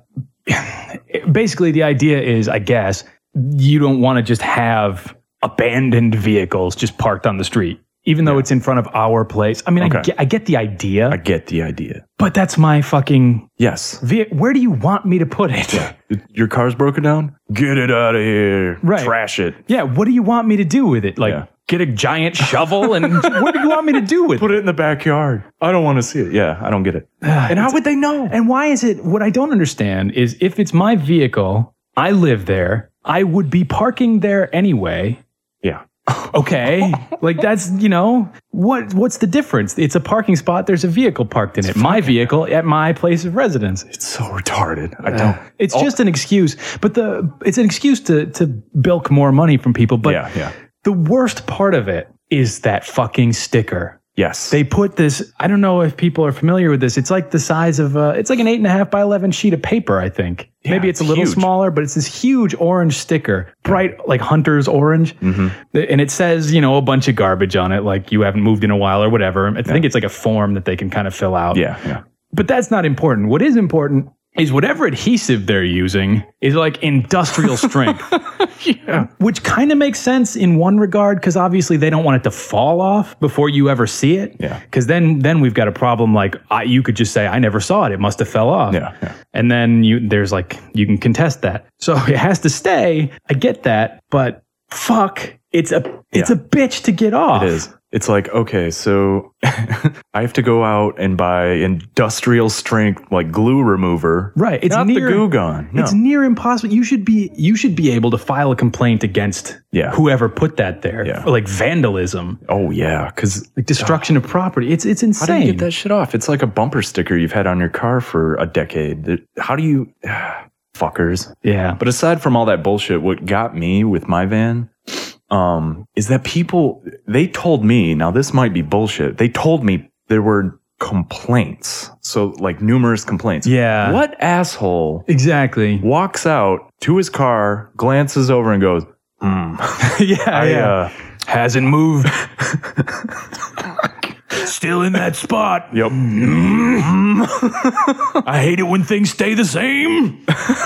basically, the idea is, I guess, you don't want to just have abandoned vehicles just parked on the street, even though it's in front of our place. I mean, I, Okay. get, I get the idea, I get the idea. but that's my fucking Yes. vehicle. Where do you want me to put it? Yeah. Your car's broken down? Get it out of here. Right. Trash it. What do you want me to do with it? Like, Yeah. get a giant shovel and what do you want me to do with Put it? it in the backyard. I don't want to see it. Yeah, I don't get it. And how would they know? And why is it, what I don't understand is if it's my vehicle, I live there, I would be parking there anyway. Yeah. Okay. Like that's, you know, what what's the difference? It's a parking spot, there's a vehicle parked in it. My vehicle at my place of residence. It's so retarded. I don't. It's Oh, just an excuse, but the it's an excuse to to bilk more money from people, but Yeah, yeah. the worst part of it is that fucking sticker. Yes. They put this, I don't know if people are familiar with this. It's like the size of, uh, it's like an eight and a half by eleven sheet of paper, I think. Yeah, Maybe it's, it's a little huge. smaller, but it's this huge orange sticker, bright, like hunter's orange. Mm-hmm. And it says, you know, a bunch of garbage on it, like you haven't moved in a while or whatever. I think it's like a form that they can kind of fill out. Yeah, yeah. But that's not important. What is important is whatever adhesive they're using is like industrial strength. Yeah. Which kind of makes sense in one regard because obviously they don't want it to fall off before you ever see it. Yeah. Because then, then we've got a problem. Like I, you could just say, "I never saw it; it must have fell off." Yeah, yeah. And then you, there's like you can contest that. So it has to stay. I get that, but fuck, it's a it's Yeah. a bitch to get off. It is. It's like, okay, so I have to go out and buy industrial strength like glue remover. Right. It's not near, the Goo Gone. No. It's near impossible. You should be you should be able to file a complaint against yeah. whoever put that there. Yeah. For like vandalism. Oh yeah, because like destruction uh, of property. It's it's insane. How do you get that shit off? It's like a bumper sticker you've had on your car for a decade. How do you fuckers? Yeah. But aside from all that bullshit, what got me with my van um, is that people, they told me, now this might be bullshit, they told me there were complaints. So like numerous complaints. Yeah. What asshole exactly walks out to his car, glances over and goes, hmm. yeah, I, yeah. Uh, hasn't moved. Still in that spot. Yep. Mm-hmm. I hate it when things stay the same.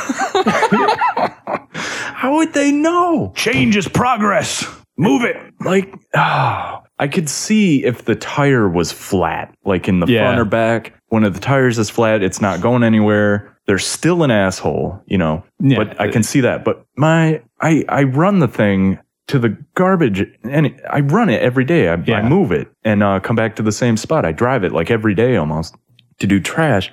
How would they know? Change is progress. Move it. Like, oh, I could see if the tire was flat, like in the yeah. front or back. One of the tires is flat. It's not going anywhere. There's still an asshole, you know, yeah. but I can see that. But my, I, I run the thing to the garbage and it, I run it every day. I, yeah. I move it and uh, come back to the same spot. I drive it like every day almost to do trash.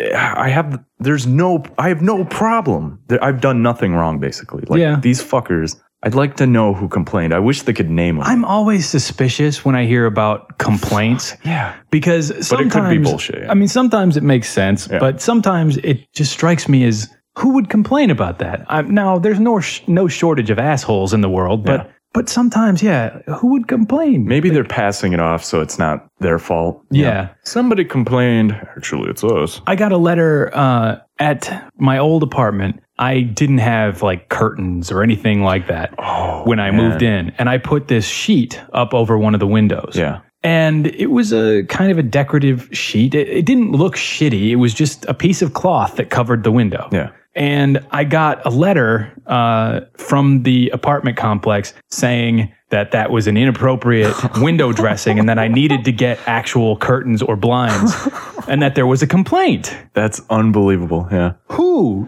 I have, there's no, I have no problem. I've done nothing wrong, basically. Like yeah. these fuckers, I'd like to know who complained. I wish they could name them. I'm always suspicious when I hear about complaints. Yeah. Because sometimes, but it could be bullshit. Yeah. I mean, sometimes it makes sense, yeah. but sometimes it just strikes me as, who would complain about that? I'm, now, there's no sh- no shortage of assholes in the world, but yeah. but sometimes, yeah, who would complain? Maybe like, they're passing it off so it's not their fault. Yeah. Know? Somebody complained. Actually, it's us. I got a letter uh, at my old apartment. I didn't have like curtains or anything like that oh, when I man. moved in. And I put this sheet up over one of the windows. Yeah. And it was a kind of a decorative sheet. It, it didn't look shitty. It was just a piece of cloth that covered the window. Yeah. And I got a letter uh, from the apartment complex saying that that was an inappropriate window dressing and that I needed to get actual curtains or blinds and that there was a complaint. That's unbelievable. Yeah. Who?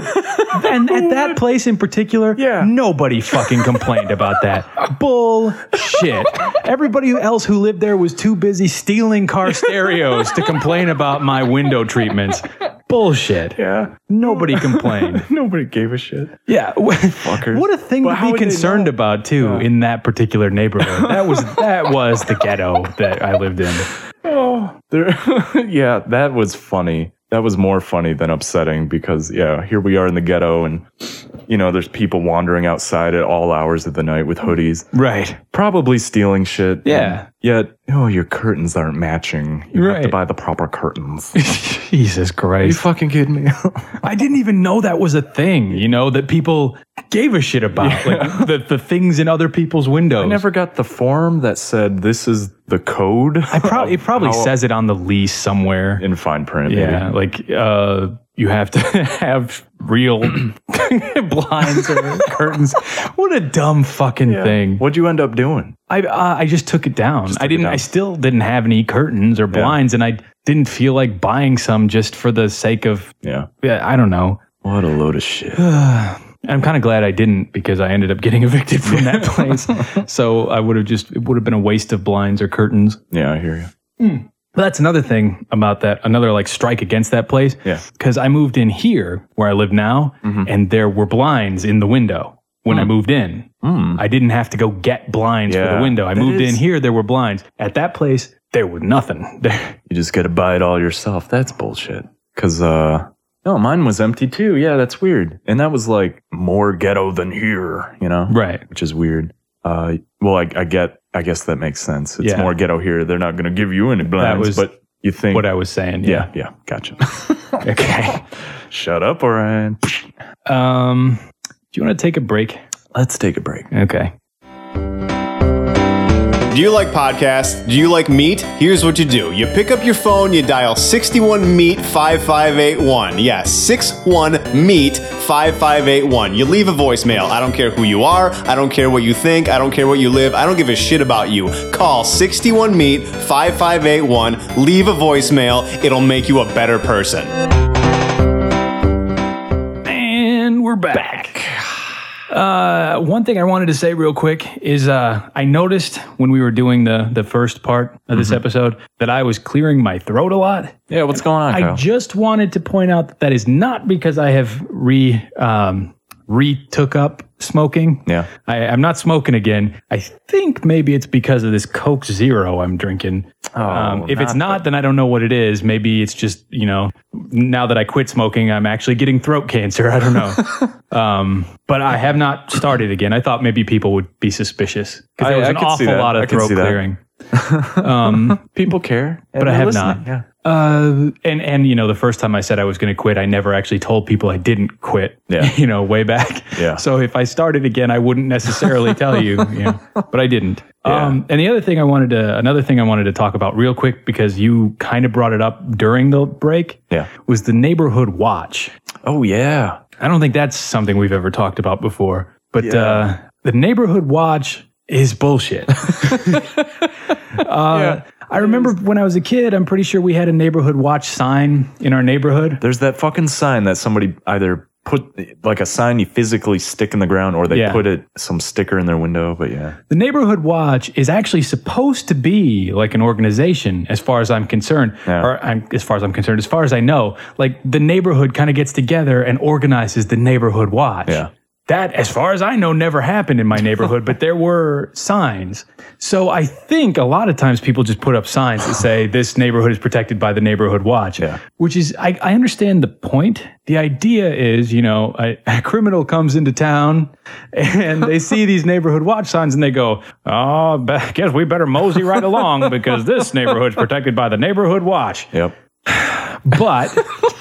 I, and at that place in particular, yeah. nobody fucking complained about that. Bullshit. Everybody else who lived there was too busy stealing car stereos to complain about my window treatments. Bullshit. Yeah. Nobody complained. Nobody gave a shit. Yeah. Fuckers. What a thing well, to be concerned about too yeah. in that particular neighborhood. That was that was the ghetto that I lived in. Oh, there. Yeah, that was funny. That was more funny than upsetting because, yeah, here we are in the ghetto and, you know, there's people wandering outside at all hours of the night with hoodies. Right. Probably stealing shit. Yeah. Yet, oh, your curtains aren't matching. You right. have to buy the proper curtains. Jesus Christ. Are you fucking kidding me? I didn't even know that was a thing, you know, that people gave a shit about. Yeah. Like the, the things in other people's windows. I never got the form that said this is the code. I probably It probably how, says it on the lease somewhere. In fine print. Yeah. Maybe. Like, uh, you have to have real blinds or curtains. What a dumb fucking yeah. thing. What'd you end up doing? I uh, I just took it down. Took I didn't. Down. I still didn't have any curtains or blinds, yeah. and I didn't feel like buying some just for the sake of. Yeah. Yeah. I don't know. What a load of shit. I'm kind of glad I didn't because I ended up getting evicted from that place. So I would have just it would have been a waste of blinds or curtains. Yeah, I hear you. Mm. But that's another thing about that, another like strike against that place. Yeah. Because I moved in here where I live now, mm-hmm. and there were blinds in the window when mm. I moved in. Mm. I didn't have to go get blinds yeah, for the window. I moved is... in here, there were blinds. At that place, there was nothing. You just got to buy it all yourself. That's bullshit. Because, uh, no, mine was empty too. Yeah, that's weird. And that was like more ghetto than here, you know? Right. Which is weird. Uh, well, I, I get, I guess that makes sense. It's yeah. more ghetto here. They're not going to give you any blinds, was but you think. What I was saying. Yeah. Yeah. yeah gotcha. Okay. Shut up, Orion. Um, do you want to take a break? Let's take a break. Okay. Do you like podcasts? Do you like meat? Here's what you do. You pick up your phone, you dial sixty-one meat five five eight one. Yes, sixty-one meat five five eight one. You leave a voicemail. I don't care who you are. I don't care what you think. I don't care where you live. I don't give a shit about you. Call sixty-one meat five five eight one. Leave a voicemail. It'll make you a better person. And we're back. back. Uh, one thing I wanted to say real quick is uh, I noticed when we were doing the, the first part of this mm-hmm. episode that I was clearing my throat a lot. Yeah, what's going on, I Kyle? just wanted to point out that that is not because I have re um, re-took up smoking. Yeah. I, I'm not smoking again. I think maybe it's because of this Coke Zero I'm drinking. Oh, um, if not it's not, the- then I don't know what it is. Maybe it's just, you know, now that I quit smoking, I'm actually getting throat cancer. I don't know. um, but I have not started again. I thought maybe people would be suspicious because there was I, an I awful lot of throat clearing. um, people care, but I have listening. not. Yeah. Uh, and, and, you know, the first time I said I was going to quit, I never actually told people I didn't quit, yeah. you know, way back. Yeah. So if I started again, I wouldn't necessarily tell you, you know, but I didn't. Yeah. Um, and the other thing I wanted to, another thing I wanted to talk about real quick, because you kind of brought it up during the break, yeah. was the neighborhood watch. Oh, yeah. I don't think that's something we've ever talked about before, but, Yeah. uh, the neighborhood watch is bullshit. uh, Yeah. I remember when I was a kid, I'm pretty sure we had a neighborhood watch sign in our neighborhood. There's that fucking sign that somebody either put, like a sign you physically stick in the ground, or they Yeah. put it some sticker in their window. But yeah, The neighborhood watch is actually supposed to be like an organization, as far as I'm concerned, Yeah. or I'm, as far as I'm concerned, as far as I know, like the neighborhood kind of gets together and organizes the neighborhood watch. Yeah. That, as far as I know, never happened in my neighborhood, but there were signs. So I think a lot of times people just put up signs that say this neighborhood is protected by the neighborhood watch, Yeah. which is, I, I understand the point. The idea is, you know, a, a criminal comes into town and they see these neighborhood watch signs and they go, oh, I guess we better mosey right along because this neighborhood's protected by the neighborhood watch. yep. But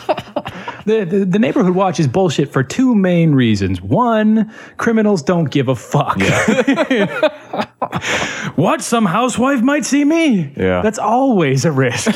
the, the the neighborhood watch is bullshit for two main reasons. One, criminals don't give a fuck. Yeah. What? Some housewife might see me? Yeah. That's always a risk.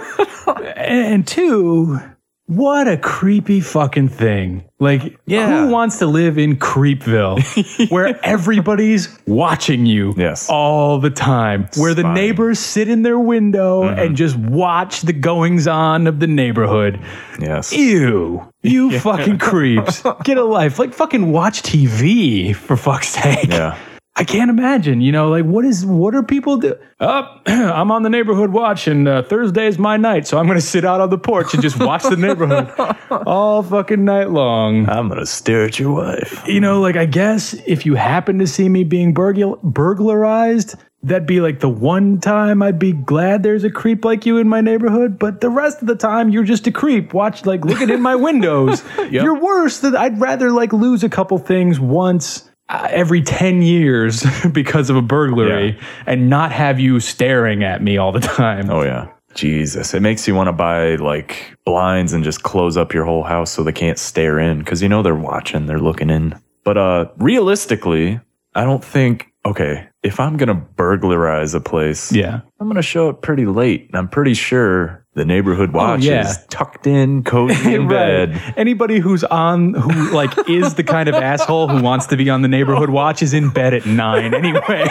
And two, what a creepy fucking thing. Like, Yeah. who wants to live in Creepville where everybody's watching you Yes. all the time? Where the Spying. neighbors sit in their window Mm-hmm. and just watch the goings on of the neighborhood. Yes. Ew. You fucking creeps. Get a life. Like, fucking watch T V, for fuck's sake. Yeah. I can't imagine, you know, like what is, what are people do? Oh, I'm on the neighborhood watch and uh, Thursday is my night. So I'm going to sit out on the porch and just watch the neighborhood all fucking night long. I'm gonna stare at your wife. You know, like, I guess if you happen to see me being burgul- burglarized, that'd be like the one time I'd be glad there's a creep like you in my neighborhood. But the rest of the time, you're just a creep. Watch, like, looking in my windows. You're worse than, I'd rather like lose a couple things once uh, every ten years because of a burglary Yeah. and not have you staring at me all the time. Oh yeah. Jesus, it makes you want to buy like blinds and just close up your whole house so they can't stare in, because you know they're watching, they're looking in. But uh realistically, I don't think, okay, if I'm gonna burglarize a place, Yeah. I'm gonna show up pretty late, and I'm pretty sure the neighborhood watch yeah. is tucked in, cozy in bed. Right. Anybody who's on, who like is the kind of asshole who wants to be on the neighborhood watch is in bed at nine anyway.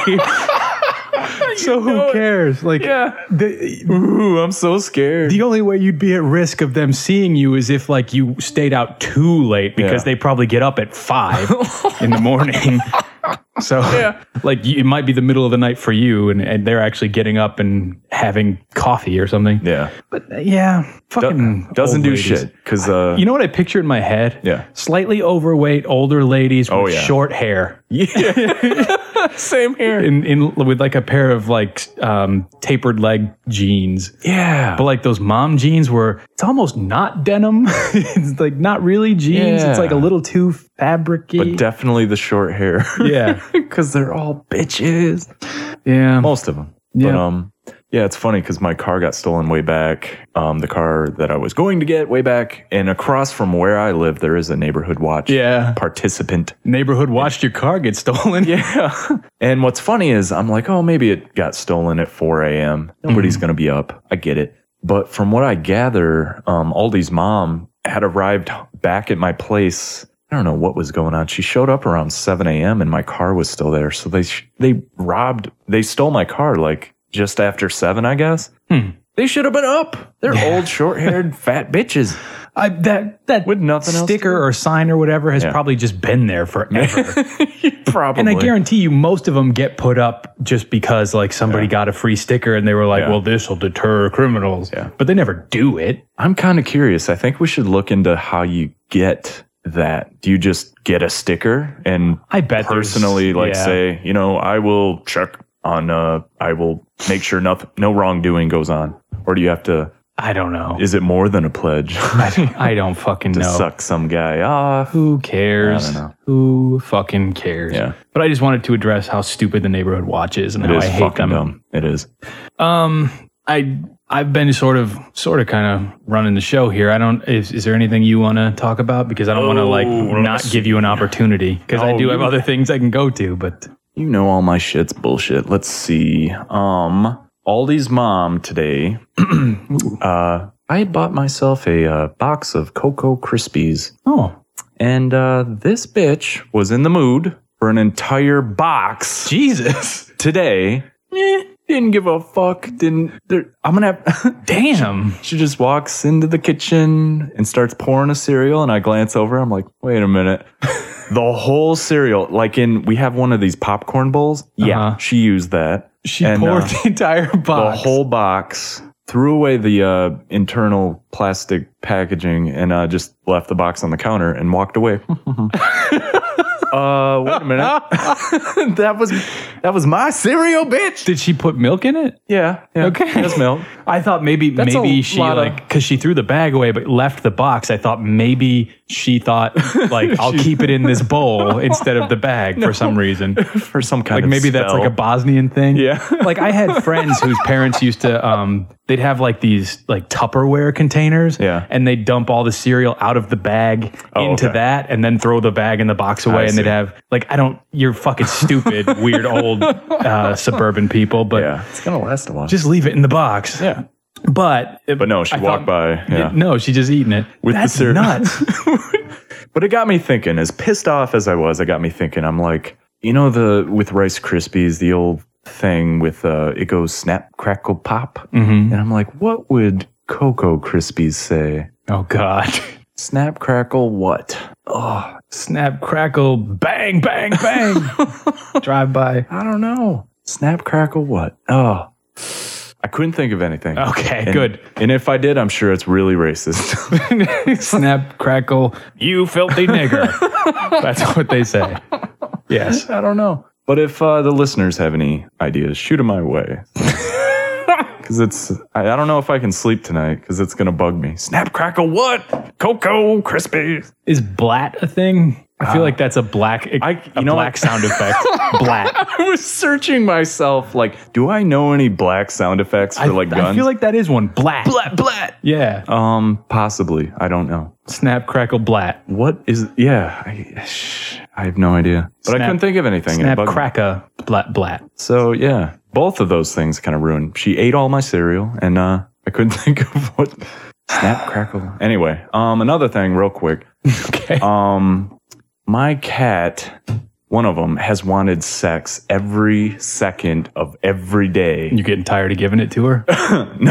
So who cares? Like, Yeah. the, Ooh, I'm so scared. the only way you'd be at risk of them seeing you is if like you stayed out too late, because Yeah. they probably get up at five in the morning. So like you, it might be the middle of the night for you, and, and they're actually getting up and having coffee or something. Yeah. But uh, yeah, fucking Do- doesn't old do ladies. shit, because uh, You know what I picture in my head? Yeah. Slightly overweight older ladies with Oh, yeah. short hair. yeah. Same here. In, in with like a pair of like um, tapered leg jeans. Yeah. But like those mom jeans where it's almost not denim. It's like not really jeans. Yeah. It's like a little too fabricy. But definitely the short hair. Yeah. Because they're all bitches. Yeah. Most of them. Yeah. But, um, yeah, it's funny because my car got stolen way back. Um, the car that I was going to get way back. And across from where I live, there is a neighborhood watch Yeah. participant. Neighborhood watched your car get stolen. Yeah. And what's funny is I'm like, oh, maybe it got stolen at four a.m. Nobody's going to be up. I get it. But from what I gather, um, Aldi's mom had arrived back at my place. I don't know what was going on. She showed up around seven a.m. and my car was still there. So they sh- they robbed, they stole my car like just after seven, I guess. Hmm. They should have been up. They're old, short-haired, fat bitches. I, that that With nothing else to sticker do. or sign or whatever has Yeah. probably just been there forever. Probably. And I guarantee you, most of them get put up just because like somebody Yeah. got a free sticker and they were like, Yeah. well, this will deter criminals. Yeah. But they never do it. I'm kind of curious. I think we should look into how you get that. Do you just get a sticker and I bet there's- personally like yeah. say, you know, I will check on, uh, I will make sure nothing, no wrongdoing goes on? Or do you have to, I don't know. is it more than a pledge I don't fucking to know. suck some guy off? Who cares? I don't know. Who fucking cares? Yeah. But I just wanted to address how stupid the neighborhood watch is and It how is I hate fucking them. dumb. It is. Um, I I've been sort of sort of kind of running the show here. I don't. Is, is there anything you want to talk about? Because I don't want to like Oh, not give you an opportunity because I Oh, do have you- other things I can go to. But You know all my shit's bullshit. Let's see. Um, Aldi's mom today. uh, I bought myself a uh, box of Cocoa Krispies, oh, and uh, this bitch was in the mood for an entire box Jesus, today. Eh, didn't give a fuck. Didn't. there- I'm gonna have. damn. She just walks into the kitchen and starts pouring a cereal, and I glance over. I'm like, wait a minute. The whole cereal, like in, we have one of these popcorn bowls. Yeah, Uh-huh. she used that. She And, poured uh, the entire the box. whole box, threw away the uh, internal plastic packaging, and uh, just left the box on the counter and walked away. uh, wait a minute. that was that was my cereal, bitch. Did she put milk in it? Yeah, yeah. Okay. That's milk. I thought maybe That's maybe a she lot of- like because she threw the bag away but left the box. I thought maybe she thought like I'll keep it in this bowl instead of the bag for some reason. For some kind Like of maybe that's spell. like a Bosnian thing. Yeah. Like I had friends whose parents used to um they'd have like these like Tupperware containers. Yeah. And they'd dump all the cereal out of the bag Oh, into okay. that and then throw the bag and the box away I and they'd see. have like I don't you're fucking stupid, weird old uh suburban people, but Yeah, it's gonna last a while. just leave it in the box. yeah. But But no, she I walked thought- by. Yeah. No, she's just eating it. With the That's cereal. nuts. But it got me thinking, as pissed off as I was, it got me thinking, I'm like, you know, the with Rice Krispies, the old thing with uh, it goes snap, crackle, pop. Mm-hmm. And I'm like, what would Cocoa Krispies say? Oh God. Snap, crackle, what? Oh, snap, crackle, bang, bang, bang. Drive by. I don't know. Snap, crackle, what? Oh, I couldn't think of anything. Okay, And- good. And if I did, I'm sure it's really racist. Snap, crackle, you filthy nigger. That's what they say. Yes. I don't know. But if uh, the listeners have any ideas, shoot them my way. Because it's, I, I don't know if I can sleep tonight because it's going to bug me. Snap, crackle, what? Cocoa Krispies. Is blat a thing? I feel like that's a black, I- a you know black what? sound effect. Blat. I was searching myself, like, do I know any black sound effects for I, like guns? I feel like that is one. Blat. blat, blat. Yeah. Um, possibly. I don't know. Snap, crackle, blat. What is, yeah, I, sh- I have no idea. But I Snap- couldn't think of anything. and it Snap, bugged me. cracka, blat, blat. So yeah, both of those things kind of ruined. She ate all my cereal, and uh, I couldn't think of what. Snap, crackle. Anyway, um, another thing, real quick. Okay. Um, my cat, one of them, has wanted sex every second of every day. You getting tired of giving it to her? No,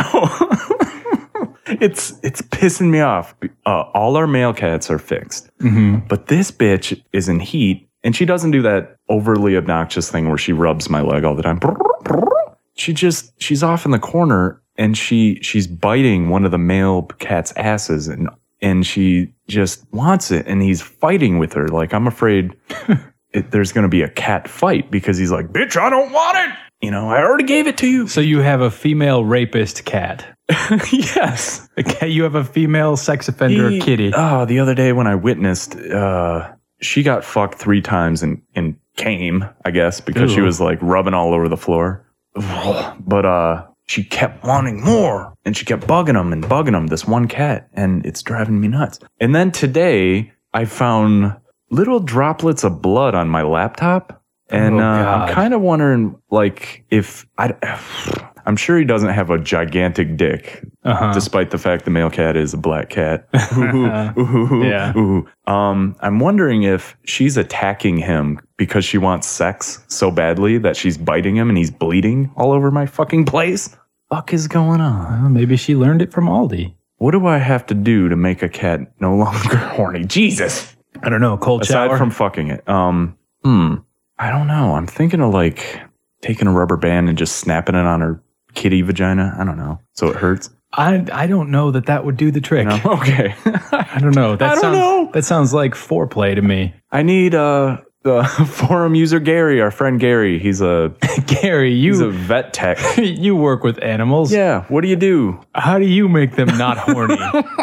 it's it's pissing me off. Uh, all our male cats are fixed, Mm-hmm. but this bitch is in heat, and she doesn't do that overly obnoxious thing where she rubs my leg all the time. She just she's off in the corner, and she she's biting one of the male cat's asses, and and she just wants it, and he's fighting with her. Like, I'm afraid it, there's going to be a cat fight because he's like, bitch, I don't want it. You know, I already gave it to you. So you have a female rapist cat. Yes. Okay, you have a female sex offender He- kitty. Oh, the other day when I witnessed, uh, she got fucked three times and, and came, I guess, because she Ooh. was like rubbing all over the floor. But uh, she kept wanting more, and she kept bugging him and bugging him, this one cat, and it's driving me nuts. And then today, I found little droplets of blood on my laptop. And Oh, uh, I'm God. kind of wondering, like, if I, I'm sure he doesn't have a gigantic dick, Uh-huh. despite the fact the male cat is a black cat. Ooh, ooh, Yeah. ooh. Um, I'm wondering if she's attacking him because she wants sex so badly that she's biting him and he's bleeding all over my fucking place. Fuck is going on? Well, maybe she learned it from Aldi. what do I have to do to make a cat no longer horny? Jesus. I don't know. Cold Aside shower? from fucking it. Um, hmm. I don't know. I'm thinking of like taking a rubber band and just snapping it on her kitty vagina. I don't know. So it hurts. I I don't know that that would do the trick. No? Okay. I don't know. That I don't sounds, know. That sounds like foreplay to me. I need uh the forum user Gary, our friend Gary. He's a Gary, he's a you vet tech. you work with animals. Yeah. What do you do? How do you make them not horny?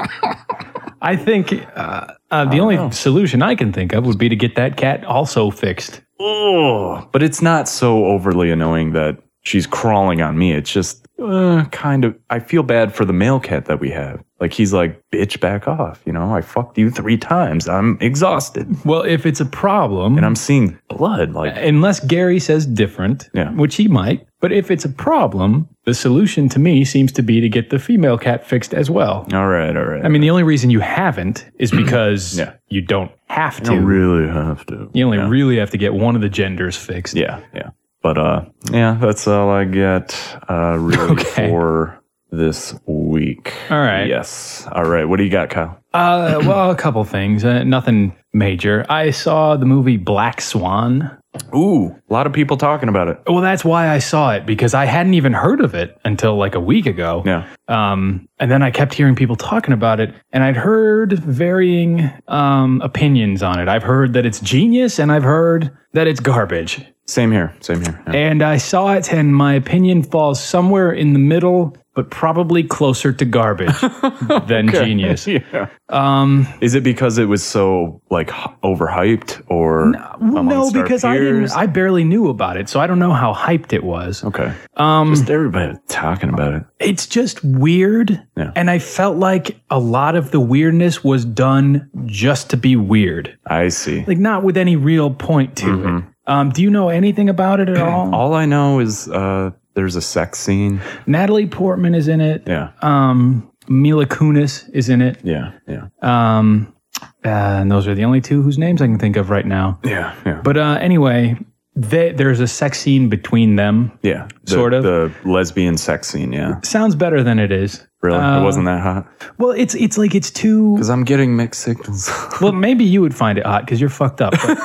I think uh, uh, the only know. solution I can think of would be to get that cat also fixed. Oh, but it's not so overly annoying that she's crawling on me. It's just uh, kind of, I feel bad for the male cat that we have. Like, he's like, bitch, back off. You know, I fucked you three times. I'm exhausted. Well, if it's a problem, And I'm seeing blood. Like, unless Gary says different, Yeah. which he might, but if it's a problem, the solution to me seems to be to get the female cat fixed as well. all right, all right. I mean, the only reason you haven't is because Yeah. you don't have I to. don't really have to. You only yeah. really have to get one of the genders fixed. Yeah, yeah. But, uh, yeah, that's all I get, uh, really Okay. for this week. All right. Yes. All right. What do you got, Kyle? Uh, well, a couple things. Uh, nothing major. I saw the movie Black Swan. Ooh, a lot of people talking about it. Well, that's why I saw it, because I hadn't even heard of it until like a week ago. Yeah. Um, and then I kept hearing people talking about it, and I'd heard varying um, opinions on it. I've heard that it's genius, and I've heard that it's garbage. Same here. Same here. Yeah. And I saw it, and my opinion falls somewhere in the middle, but probably closer to garbage than genius. Yeah. Um, Is it because it was so like h- overhyped, or no, amongst our because I peers? didn't. I barely knew about it, so I don't know how hyped it was. Okay. Um, Just everybody talking about it. it's just weird, Yeah. and I felt like a lot of the weirdness was done just to be weird, I see. like not with any real point to Mm-hmm. it. Um, do you know anything about it at all? All I know is uh, there's a sex scene. Natalie Portman is in it. Yeah. Um, Mila Kunis is in it. Yeah. Yeah. Um, uh, and those are the only two whose names I can think of right now. Yeah. Yeah. But uh, anyway, they, there's a sex scene between them. yeah. The, sort of. the lesbian sex scene. Yeah. Sounds better than it is. Really? Uh, it wasn't that hot? Well, it's it's like it's too. Because I'm getting mixed signals. Well, maybe you would find it hot because you're fucked up. But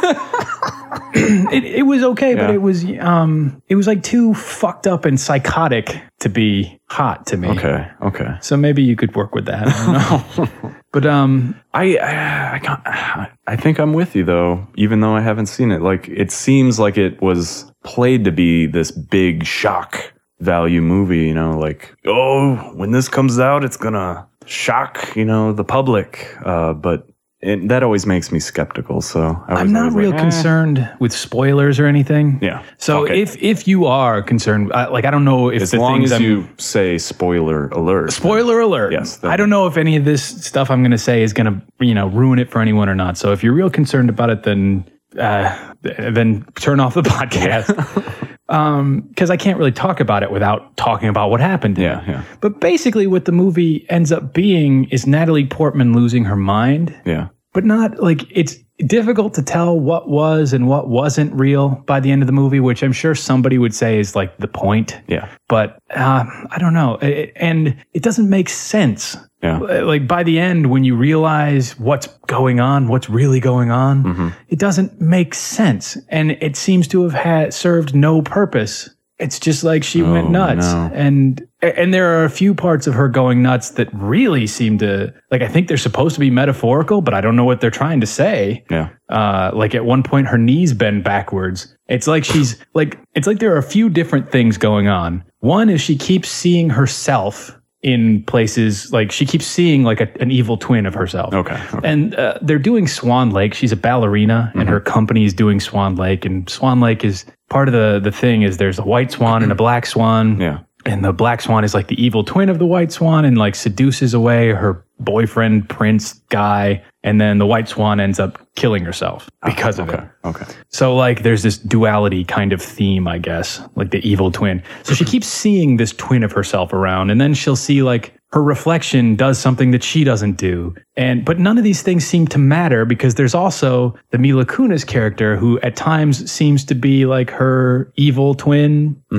it it was okay, but Yeah. it was um it was like too fucked up and psychotic to be hot to me. Okay. Okay. So maybe you could work with that. I don't know. But um, I I I, can't, I think I'm with you though, even though I haven't seen it. Like, it seems like it was played to be this big shock value movie. You know, like, oh, when this comes out, it's gonna shock, you know, the public. Uh, but it, that always makes me skeptical. So I was I'm not always real like, eh. concerned with spoilers or anything. Yeah. So Okay. if if you are concerned, uh, like I don't know if As the long things as I'm, you say spoiler alert. spoiler alert. Yes, then- I don't know if any of this stuff I'm going to say is going to you know ruin it for anyone or not. So if you're real concerned about it, then uh, then turn off the podcast. Um, because I can't really talk about it without talking about what happened. Yeah, yeah. But basically, what the movie ends up being is Natalie Portman losing her mind. Yeah. But not like it's difficult to tell what was and what wasn't real by the end of the movie, which I'm sure somebody would say is like the point. Yeah. But uh, I don't know. It, and it doesn't make sense. Yeah. Like by the end, when you realize what's going on, what's really going on, Mm-hmm. it doesn't make sense. And it seems to have had served no purpose. It's just like she went Oh, nuts. no. And and there are a few parts of her going nuts that really seem to, like, I think they're supposed to be metaphorical, but I don't know what they're trying to say. Yeah. Uh, like at one point, her knees bend backwards. It's like she's like, it's like there are a few different things going on. One is she keeps seeing herself in places, like she keeps seeing like a, an evil twin of herself. Okay. okay. And uh, they're doing Swan Lake. She's a ballerina, and her company is doing Swan Lake. And Swan Lake is part of the the thing is there's a white swan and a black swan. Yeah. And the black swan is like the evil twin of the white swan and like seduces away her boyfriend, prince guy. And then the white swan ends up killing herself because of Okay. it. Okay. So like there's this duality kind of theme, I guess, like the evil twin. So she keeps seeing this twin of herself around, and then she'll see like her reflection does something that she doesn't do. And but none of these things seem to matter because there's also the Mila Kunis character who at times seems to be like her evil twin.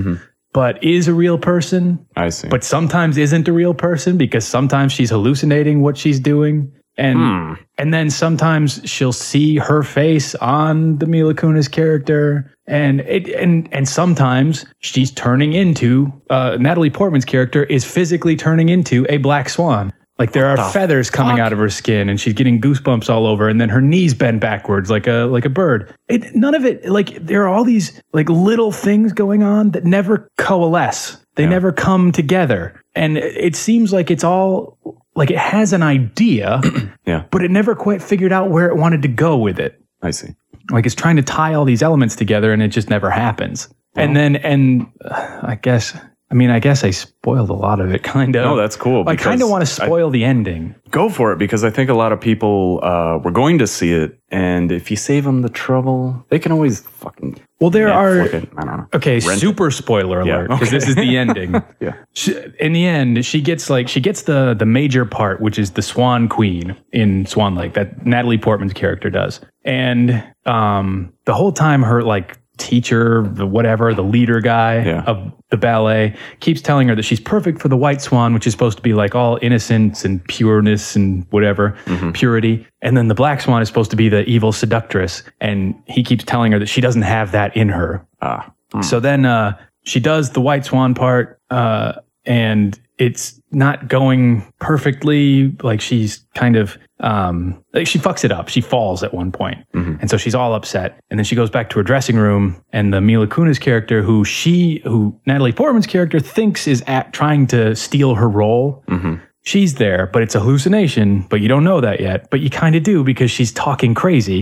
but is a real person. I see. But sometimes isn't a real person because sometimes she's hallucinating what she's doing. And Hmm. and then sometimes she'll see her face on the Mila Kunis character. And it and and sometimes she's turning into uh, Natalie Portman's character is physically turning into a black swan. Like there are feathers coming out of her skin, and she's getting goosebumps all over, and then her knees bend backwards like a like a bird. It none of it like there are all these like little things going on that never coalesce. They Yeah. never come together, and it seems like it's all like it has an idea, Yeah, but it never quite figured out where it wanted to go with it. I see. Like it's trying to tie all these elements together, and it just never happens. And then and uh, I guess. I mean, I guess I spoiled a lot of it, kind of. Oh, that's cool. I kind of want to spoil the ending. Go for it, because I think a lot of people uh, were going to see it, and if you save them the trouble, they can always fucking. Well, there yeah, are. fuck it. I don't know. Okay, Rent super spoiler Yeah, alert, because okay. this is the ending. Yeah. She, in the end, she gets like she gets the the major part, which is the Swan Queen in Swan Lake that Natalie Portman's character does, and um, the whole time her like teacher, the whatever, the leader guy Yeah. of the ballet keeps telling her that she's perfect for the White Swan, which is supposed to be like all innocence and pureness and whatever, purity. And then the Black Swan is supposed to be the evil seductress. And he keeps telling her that she doesn't have that in her. Ah. So then uh, she does the White Swan part, uh, and it's not going perfectly. Like she's kind of, um, like she fucks it up. She falls at one point. And so she's all upset. And then she goes back to her dressing room, and the Mila Kunis character, who she, who Natalie Portman's character thinks is at trying to steal her role. She's there, but it's a hallucination, but you don't know that yet. But you kind of do because she's talking crazy.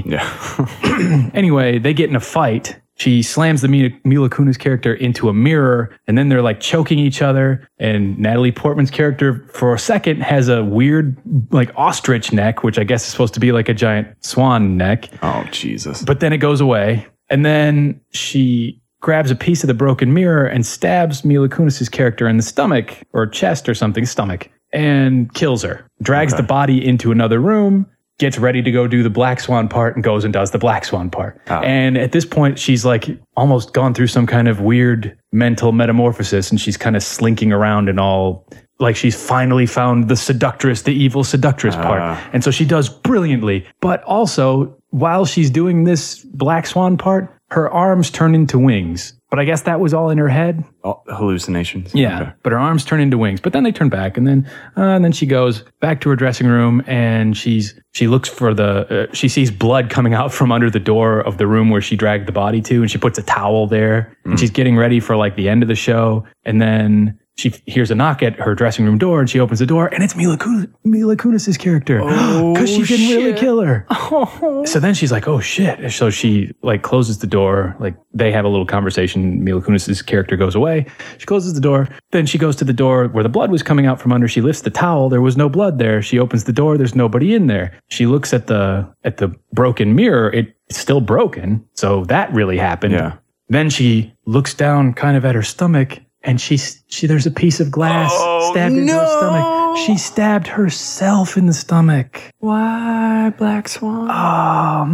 Yeah. Anyway, they get in a fight. She slams the Mila, Mila Kunis character into a mirror, and then they're like choking each other. And Natalie Portman's character, for a second, has a weird like ostrich neck, which I guess is supposed to be like a giant swan neck. Oh, Jesus. But then it goes away. And then she grabs a piece of the broken mirror and stabs Mila Kunis's character in the stomach or chest or something, stomach, and kills her. Drags Okay. the body into another room, gets ready to go do the Black Swan part, and goes and does the Black Swan part. Ah. And at this point, she's like almost gone through some kind of weird mental metamorphosis, and she's kind of slinking around and all like she's finally found the seductress, the evil seductress part. Ah. And so she does brilliantly. But also, while she's doing this Black Swan part, her arms turn into wings. But I guess that was all in her head. Oh, hallucinations. Yeah, Okay. but her arms turn into wings. But then they turn back, and then uh, and then she goes back to her dressing room, and she's she looks for the uh, she sees blood coming out from under the door of the room where she dragged the body to, and she puts a towel there, and she's getting ready for like the end of the show, and then she hears a knock at her dressing room door, and she opens the door, and it's Mila Kunis, Mila Kunis's character, because she didn't really kill her. So then she's like, "Oh shit!" So she like closes the door. Like they have a little conversation. Mila Kunis's character goes away. She closes the door. Then she goes to the door where the blood was coming out from under. She lifts the towel. There was no blood there. She opens the door. There's nobody in there. She looks at the at the broken mirror. It, it's still broken. So that really happened. Yeah. Then she looks down kind of at her stomach, and she, she there's a piece of glass Oh, stabbed into her no. stomach. She stabbed herself in the stomach. Why, Black Swan? Oh,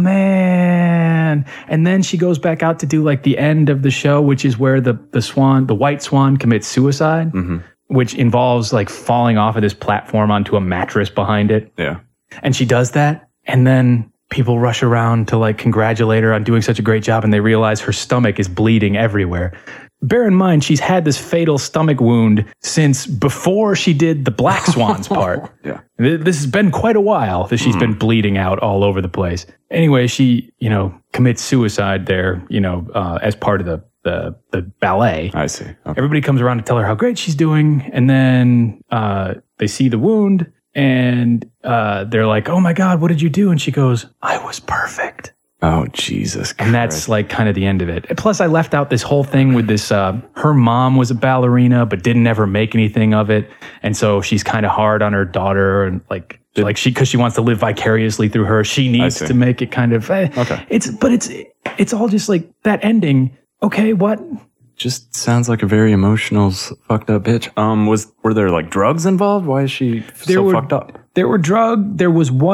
man. And then she goes back out to do like the end of the show, which is where the, the swan, the white swan commits suicide, which involves like falling off of this platform onto a mattress behind it. Yeah. And she does that. And then people rush around to like congratulate her on doing such a great job. And they realize her stomach is bleeding everywhere. Bear in mind, she's had this fatal stomach wound since before she did the Black Swans part. Yeah. Th- This has been quite a while that she's been bleeding out all over the place. Anyway, she, you know, commits suicide there, you know, uh, as part of the, the, the ballet. I see. Okay. Everybody comes around to tell her how great she's doing. And then uh, they see the wound, and uh, they're like, "Oh my God, what did you do?" And she goes, "I was perfect." Oh, Jesus Christ. And that's like kind of the end of it. And plus, I left out this whole thing with this. Uh, her mom was a ballerina, but didn't ever make anything of it, and so she's kind of hard on her daughter, and like, Did- like she because she wants to live vicariously through her. She needs see. to make it kind of. Eh, Okay. It's but it's it's all just like that ending. Okay, what? Just sounds like a very emotional, s- fucked up bitch. Um, was were there like drugs involved? Why is she There so were- fucked up? There were drug. There was one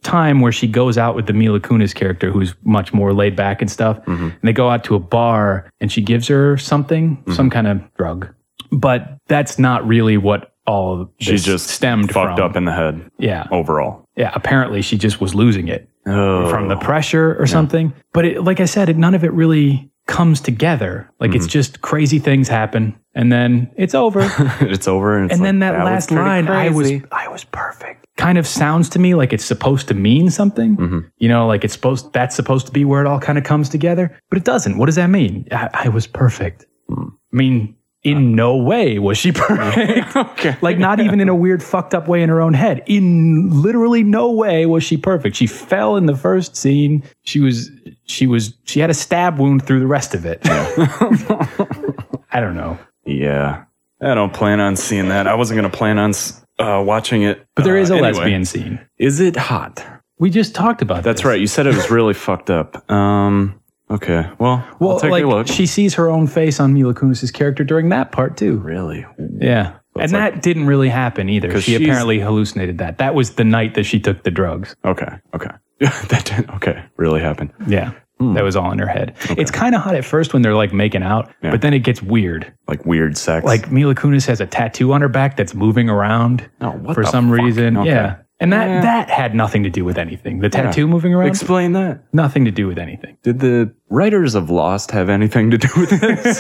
time where she goes out with the Mila Kunis character, who's much more laid back and stuff. Mm-hmm. And they go out to a bar and she gives her something, mm-hmm. some kind of drug. But that's not really what all of this she just stemmed fucked from. up in the head. Yeah. Overall. Yeah. Apparently she just was losing it oh. from the pressure or yeah. something. But it, like I said, it, none of it really comes together. Like mm-hmm. it's just crazy things happen and then it's over. it's over. And, it's and like, then that, that last line, crazy. I was, I was perfect. Kind of sounds to me like it's supposed to mean something. Mm-hmm. You know, like it's supposed, that's supposed to be where it all kind of comes together, but it doesn't. What does that mean? I, I was perfect. Mm. I mean, in no way was she perfect. okay. Like not even in a weird fucked up way in her own head. In literally no way was she perfect. She fell in the first scene. She was, she was, she had a stab wound through the rest of it. I don't know. Yeah. I don't plan on seeing that. I wasn't going to plan on uh, watching it. But there is a uh, anyway. lesbian scene. Is it hot? We just talked about That's this. right. You said it was really fucked up. Um, okay. Well, well I'll take like, a look. She sees her own face on Mila Kunis' character during that part, too. Really? Yeah. So and like, that didn't really happen either. She apparently hallucinated that. That was the night that she took the drugs. Okay. Okay. that didn't, okay. Really happened. Yeah. Hmm. That was all in her head. Okay. It's kind of hot at first when they're like making out, yeah. but then it gets weird. Like weird sex. Like Mila Kunis has a tattoo on her back that's moving around oh, what for the some fuck? reason. Okay. Yeah. And that, yeah. that had nothing to do with anything. The tattoo yeah. moving around? Explain that. Nothing to do with anything. Did the writers of Lost have anything to do with this?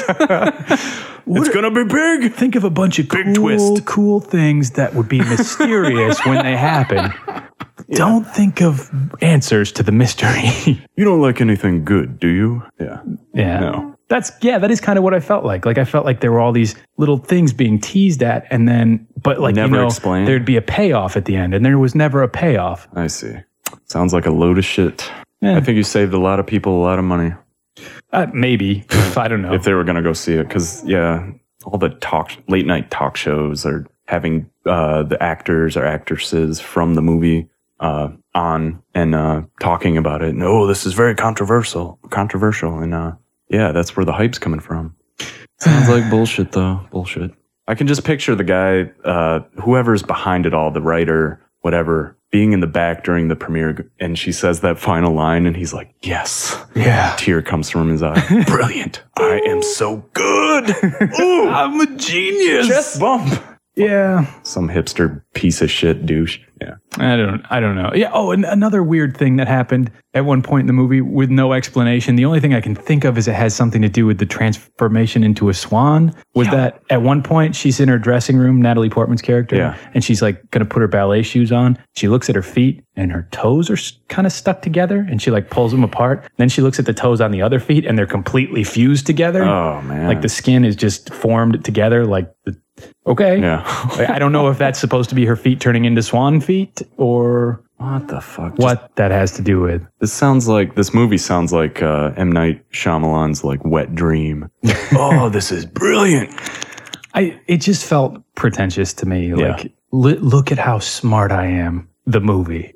It's going to be big. Think of a bunch of big cool, twist. cool things that would be mysterious when they happen. Yeah. Don't think of answers to the mystery. You don't like anything good, do you? Yeah. Yeah. No. That's, yeah, that is kind of what I felt like. Like, I felt like there were all these little things being teased at, and then, but like, never you know, explained. There'd be a payoff at the end, and there was never a payoff. I see. Sounds like a load of shit. Yeah. I think you saved a lot of people a lot of money. Uh, maybe. I don't know. If they were going to go see it. Because, yeah, all the talk, late night talk shows are having uh, the actors or actresses from the movie uh, on and uh, talking about it. And, oh, this is very controversial. Controversial. And, uh, yeah, that's where the hype's coming from. Sounds like bullshit, though. Bullshit. I can just picture the guy, uh, whoever's behind it all, the writer, whatever, being in the back during the premiere, and she says that final line, and he's like, yes. Yeah. A tear comes from his eye. Brilliant. I am so good. Ooh, I'm a genius. Chest bump. Yeah. Some hipster piece of shit douche. Yeah. I don't I don't know. Yeah. Oh, and another weird thing that happened at one point in the movie with no explanation. The only thing I can think of is it has something to do with the transformation into a swan. Was yeah. that at one point she's in her dressing room, Natalie Portman's character, yeah. and she's like going to put her ballet shoes on. She looks at her feet and her toes are kind of stuck together, and she like pulls them apart. Then she looks at the toes on the other feet and they're completely fused together. Oh, man. Like the skin is just formed together like the Okay. Yeah. I don't know if that's supposed to be her feet turning into swan feet or what the fuck. What Just, that has to do with. This sounds like this movie sounds like uh, M. Night Shyamalan's like wet dream. Oh, this is brilliant. I it just felt pretentious to me. Yeah. Like li- look at how smart I am. The movie.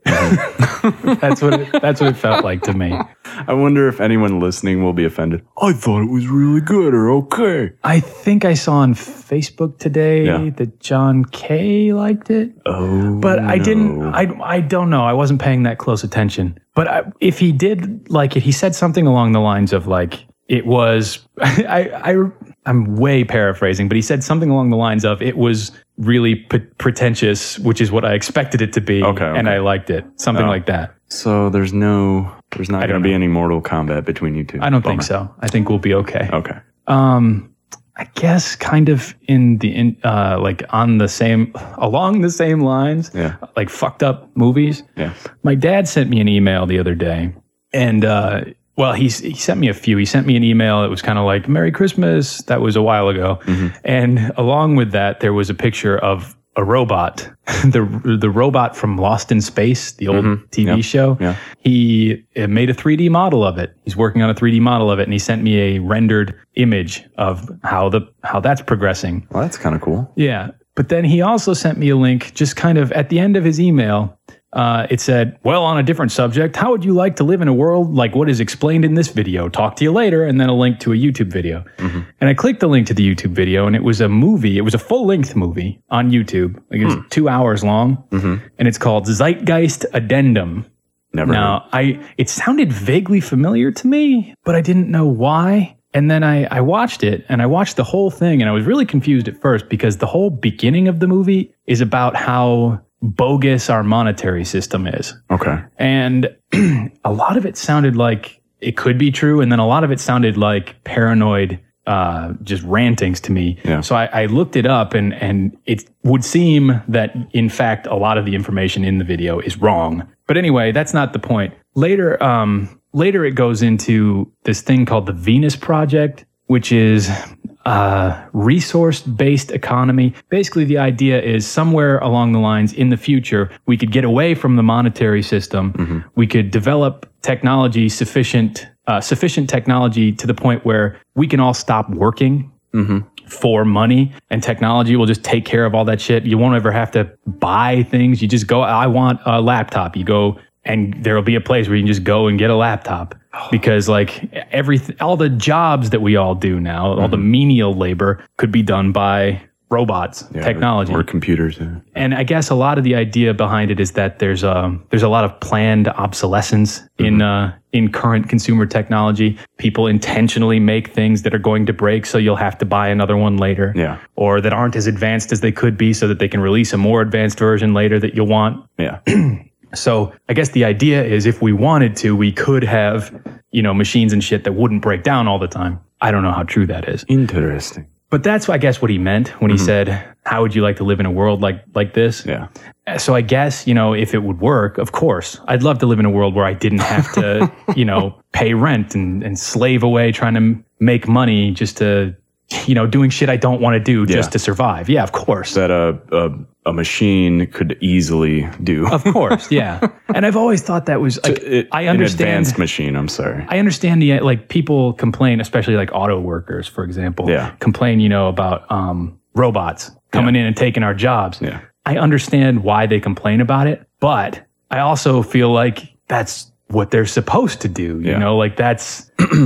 that's what it, that's what it felt like to me. I wonder if anyone listening will be offended. I thought it was really good or okay. I think I saw on Facebook today yeah. that John Kay liked it. Oh, but I no. didn't. I I don't know. I wasn't paying that close attention. But I, if he did like it, he said something along the lines of like it was. I I I'm way paraphrasing, but he said something along the lines of it was really p- pretentious, which is what I expected it to be. Okay, okay. And I liked it. Something oh. like that. So there's no, there's not going to be any Mortal Kombat between you two. I don't Bummer. think so. I think we'll be okay. Okay. Um, I guess kind of in the, in, uh, like on the same, along the same lines, yeah. like fucked up movies. Yeah. My dad sent me an email the other day and, uh, well, he's, he sent me a few. He sent me an email. It was kind of like, Merry Christmas. That was a while ago. Mm-hmm. And along with that, there was a picture of a robot, the the robot from Lost in Space, the old mm-hmm. T V yep. show. Yeah. He made a three D model of it. He's working on a three D model of it, and he sent me a rendered image of how the how that's progressing. Well, that's kind of cool. Yeah. But then he also sent me a link just kind of at the end of his email. Uh, it said, well, on a different subject, how would you like to live in a world like what is explained in this video? Talk to you later. And then a link to a YouTube video. Mm-hmm. And I clicked the link to the YouTube video, and it was a movie. It was a full-length movie on YouTube. Like it was hmm. two hours long. Mm-hmm. And it's called Zeitgeist Addendum. Never. No, I. It sounded vaguely familiar to me, but I didn't know why. And then I, I watched it, and I watched the whole thing, and I was really confused at first because the whole beginning of the movie is about how bogus our monetary system is. Okay. And a lot of it sounded like it could be true, and then a lot of it sounded like paranoid uh, just rantings to me. Yeah. So I, I looked it up, and, and it would seem that, in fact, a lot of the information in the video is wrong. But anyway, that's not the point. Later, um, later it goes into this thing called the Venus Project, which is a resource-based economy. Basically, the idea is somewhere along the lines in the future, we could get away from the monetary system. Mm-hmm. We could develop technology sufficient, uh, sufficient technology to the point where we can all stop working mm-hmm. for money, and technology will just take care of all that shit. You won't ever have to buy things. You just go, I want a laptop. You go, and there'll be a place where you can just go and get a laptop. Because like every all the jobs that we all do now, mm-hmm. all the menial labor could be done by robots, yeah, technology, or, or computers. Yeah. And I guess a lot of the idea behind it is that there's a there's a lot of planned obsolescence mm-hmm. in uh, in current consumer technology. People intentionally make things that are going to break, so you'll have to buy another one later. Yeah. Or that aren't as advanced as they could be, so that they can release a more advanced version later that you'll want. Yeah. So I guess the idea is if we wanted to, we could have, you know, machines and shit that wouldn't break down all the time. I don't know how true that is. Interesting. But that's, I guess, what he meant when he mm-hmm. said, how would you like to live in a world like, like this? Yeah. So I guess, you know, if it would work, of course, I'd love to live in a world where I didn't have to, you know, pay rent and, and slave away trying to make money just to, you know, doing shit I don't want to do yeah. just to survive. Yeah, of course. That a, a a machine could easily do. Of course, yeah. And I've always thought that was like, it, I understand. An advanced machine, I'm sorry. I understand the, like, people complain, especially like auto workers, for example, yeah. complain, you know, about um, robots coming yeah. in and taking our jobs. Yeah. I understand why they complain about it, but I also feel like that's what they're supposed to do. You yeah. know, like that's...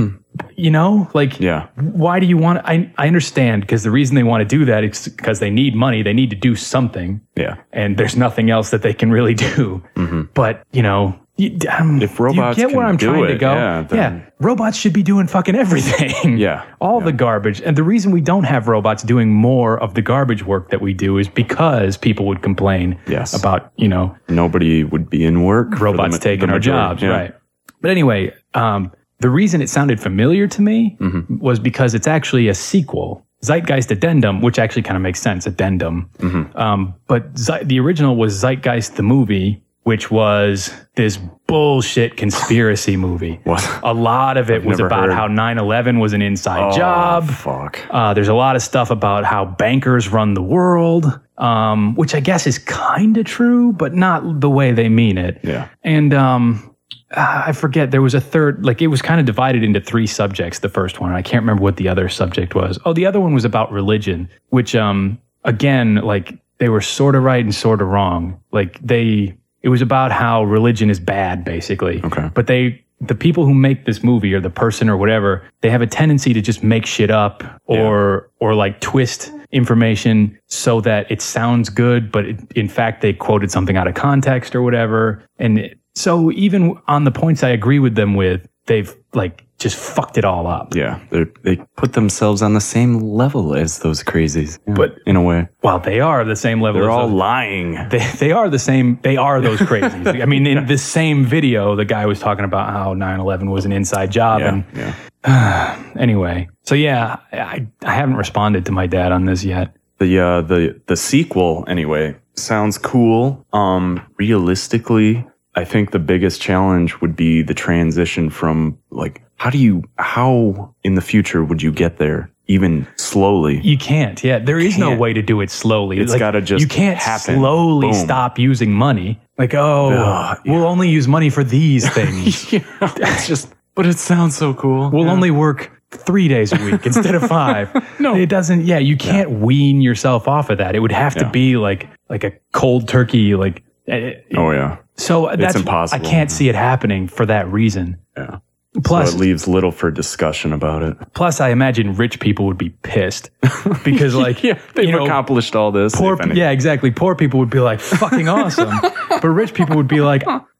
You know, like, yeah. why do you want to, I, I understand, because the reason they want to do that is because they need money. They need to do something. Yeah. And there's nothing else that they can really do. Mm-hmm. But, you know, you, um, if robots you get where can I'm do trying it, to go. Yeah, then... yeah. Robots should be doing fucking everything. Yeah. All yeah. the garbage. And the reason we don't have robots doing more of the garbage work that we do is because people would complain yes. about, you know, nobody would be in work. Robots the, taking the our jobs. Yeah. Right. But anyway, um, the reason it sounded familiar to me mm-hmm. was because it's actually a sequel, Zeitgeist Addendum, which actually kind of makes sense, Addendum. Mm-hmm. Um, but Ze- the original was Zeitgeist the movie, which was this bullshit conspiracy movie. What? A lot of it I've was about heard. how nine eleven was an inside oh, job. Fuck. Uh, there's a lot of stuff about how bankers run the world, um, which I guess is kind of true, but not the way they mean it. Yeah. And... Um, Uh, I forget, there was a third, like it was kind of divided into three subjects, the first one. I can't remember what the other subject was. Oh, the other one was about religion, which, um, again, like they were sort of right and sort of wrong. Like they, it was about how religion is bad, basically. Okay. But they, the people who make this movie or the person or whatever, they have a tendency to just make shit up or, yeah. or like twist information so that it sounds good, but it, in fact, they quoted something out of context or whatever. And it, So even on the points I agree with them with, they've like just fucked it all up. Yeah, they they put themselves on the same level as those crazies. Yeah, but in a way, well, they are the same level. They're as all those, lying. They they are the same. They are those crazies. I mean, in this same video, the guy was talking about how nine eleven was an inside job. Yeah, and yeah. Uh, anyway, so yeah, I I haven't responded to my dad on this yet. The uh the the sequel anyway sounds cool. Um, realistically, I think the biggest challenge would be the transition from like, how do you, how in the future would you get there even slowly? You can't. Yeah. There is no way to do it slowly. It's like, got to just You can't happen. slowly Boom. stop using money. Like, oh, Ugh, yeah. we'll only use money for these things. yeah, it's just, but it sounds so cool. We'll yeah. only work three days a week instead of five. No, it doesn't. Yeah. You can't yeah. wean yourself off of that. It would have to yeah. be like, like a cold turkey, like, oh yeah. So that's it's impossible. I can't see it happening for that reason. Yeah. Plus, so it leaves little for discussion about it. Plus, I imagine rich people would be pissed because, like, yeah, they've you know, accomplished all this. Poor, yeah, exactly. Poor people would be like, "Fucking awesome," but rich people would be like,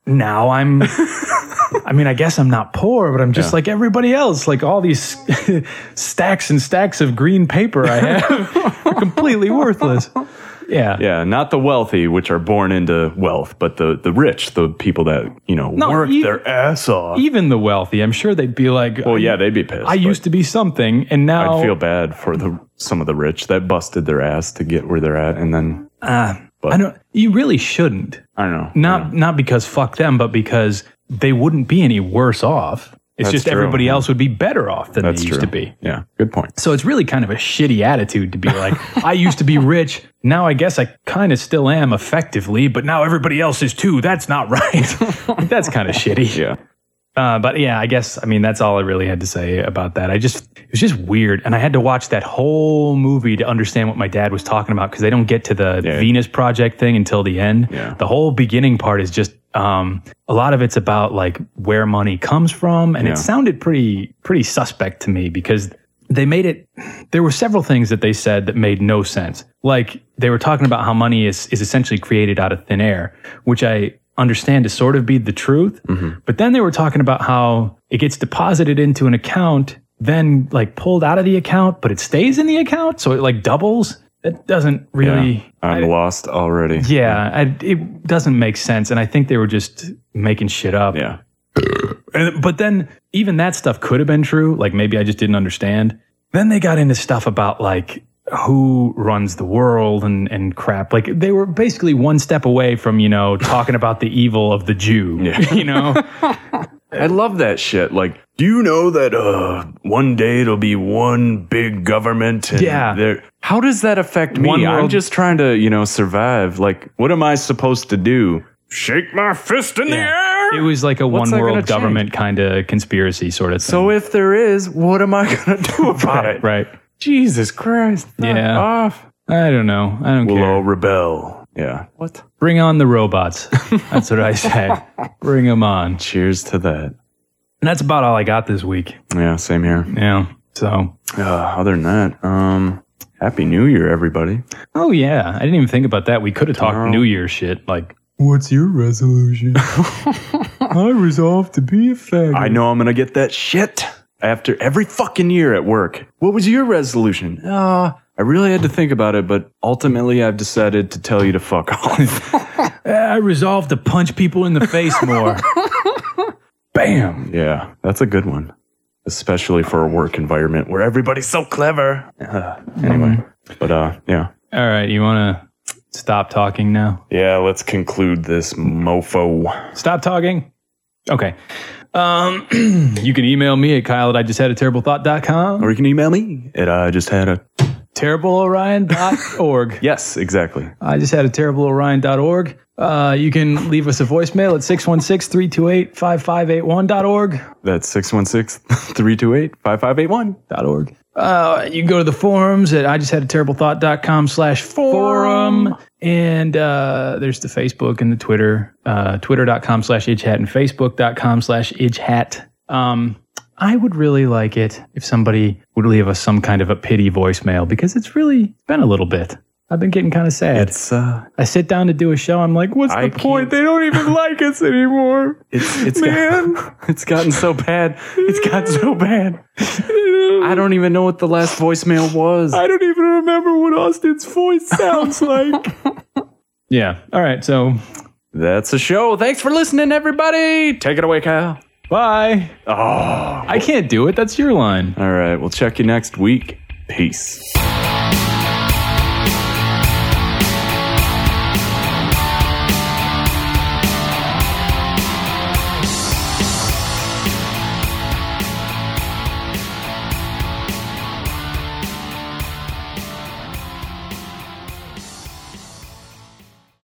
now I'm, I mean, I guess I'm not poor, but I'm just Yeah. like everybody else. Like all these stacks and stacks of green paper I have are completely worthless. Yeah. Yeah, not the wealthy, which are born into wealth, but the, the rich, the people that, you know, No, work e- their ass off. Even the wealthy, I'm sure they'd be like, Well, yeah, they'd be pissed. I used to be something, and now I'd feel bad for the some of the rich that busted their ass to get where they're at, and then uh, but- I don't. You really shouldn't. I don't know. Not not because fuck them, but because they wouldn't be any worse off. It's That's just true. everybody else would be better off than That's they used true. to be. Yeah, good point. So it's really kind of a shitty attitude to be like, I used to be rich. Now I guess I kind of still am effectively, but now everybody else is too. That's not right. That's kind of shitty. Yeah. Uh, but yeah, I guess, I mean, that's all I really had to say about that. I just, it was just weird. And I had to watch that whole movie to understand what my dad was talking about because they don't get to the Yeah. Venus Project thing until the end. Yeah. The whole beginning part is just, um, a lot of it's about like where money comes from. And Yeah. it sounded pretty, pretty suspect to me because they made it, there were several things that they said that made no sense. Like they were talking about how money is, is essentially created out of thin air, which I understand to sort of be the truth. Mm-hmm. But then they were talking about how it gets deposited into an account, then like pulled out of the account, but it stays in the account. So it like doubles. That doesn't really, Yeah. I'm I- lost already. yeah, I, it doesn't make sense. And I think they were just making shit up. Yeah. And, but then even that stuff could have been true. Like maybe I just didn't understand. Then they got into stuff about like who runs the world and, and crap. Like they were basically one step away from, you know, talking about the evil of the Jew, Yeah. you know? I love that shit. Like, do you know that uh, one day it'll be one big government? And Yeah. there- How does that affect me? One I'm world- just trying to, you know, survive. Like, what am I supposed to do? Shake my fist in the air? It was like a What's one that gonna world change? government kind of conspiracy sort of thing. So if there is, what am I going to do about right, it? right. Jesus Christ. knock Yeah. Off. I don't know. I don't We'll care. all rebel. Yeah. What? Bring on the robots. That's what I say. Bring them on. Cheers to that. And that's about all I got this week. Yeah, same here. Yeah. So, Uh, other than that, um, Happy New Year, everybody. oh yeah, I didn't even think about that. We could have talked Tomorrow. New Year shit. Like, what's your resolution? I resolved to be a faggot. I know I'm going to get that shit after every fucking year at work. What was your resolution? Uh, I really had to think about it, but ultimately I've decided to tell you to fuck off. I resolved to punch people in the face more. Bam. Yeah, that's a good one. Especially for a work environment where everybody's so clever. Uh, anyway, but uh, yeah. All right, you want to stop talking now? Yeah, let's conclude this mofo. Stop talking? Okay. Um, you can email me at Kyle at I just had a terrible thought dot com. Or you can email me at I just had a... terrible orion dot org. Yes, exactly. I just had a terrible orion dot org. Uh, you can leave us a voicemail at six one six, three two eight, five five eight one dot org. That's six one six, three two eight, five five eight one. Dot org. Uh, you can go to the forums at I just had a terrible thought dot com slash forum. And uh, there's the Facebook and the Twitter. Uh, Twitter.com slash idgehat and Facebook.com slash idgehat. Um, I would really like it if somebody would leave us some kind of a pity voicemail because it's really been a little bit. I've been getting kind of sad. It's uh, I sit down to do a show. I'm like, what's I the point? can't- They don't even like us anymore. it's it's Man. got, it's gotten so bad. It's gotten so bad. I don't even know what the last voicemail was. I don't even remember what Austin's voice sounds like. Yeah. All right. So That's a show. Thanks for listening, everybody. Take it away, Kyle. bye. Oh, I can't do it. That's your line. all right. We'll check you next week. Peace.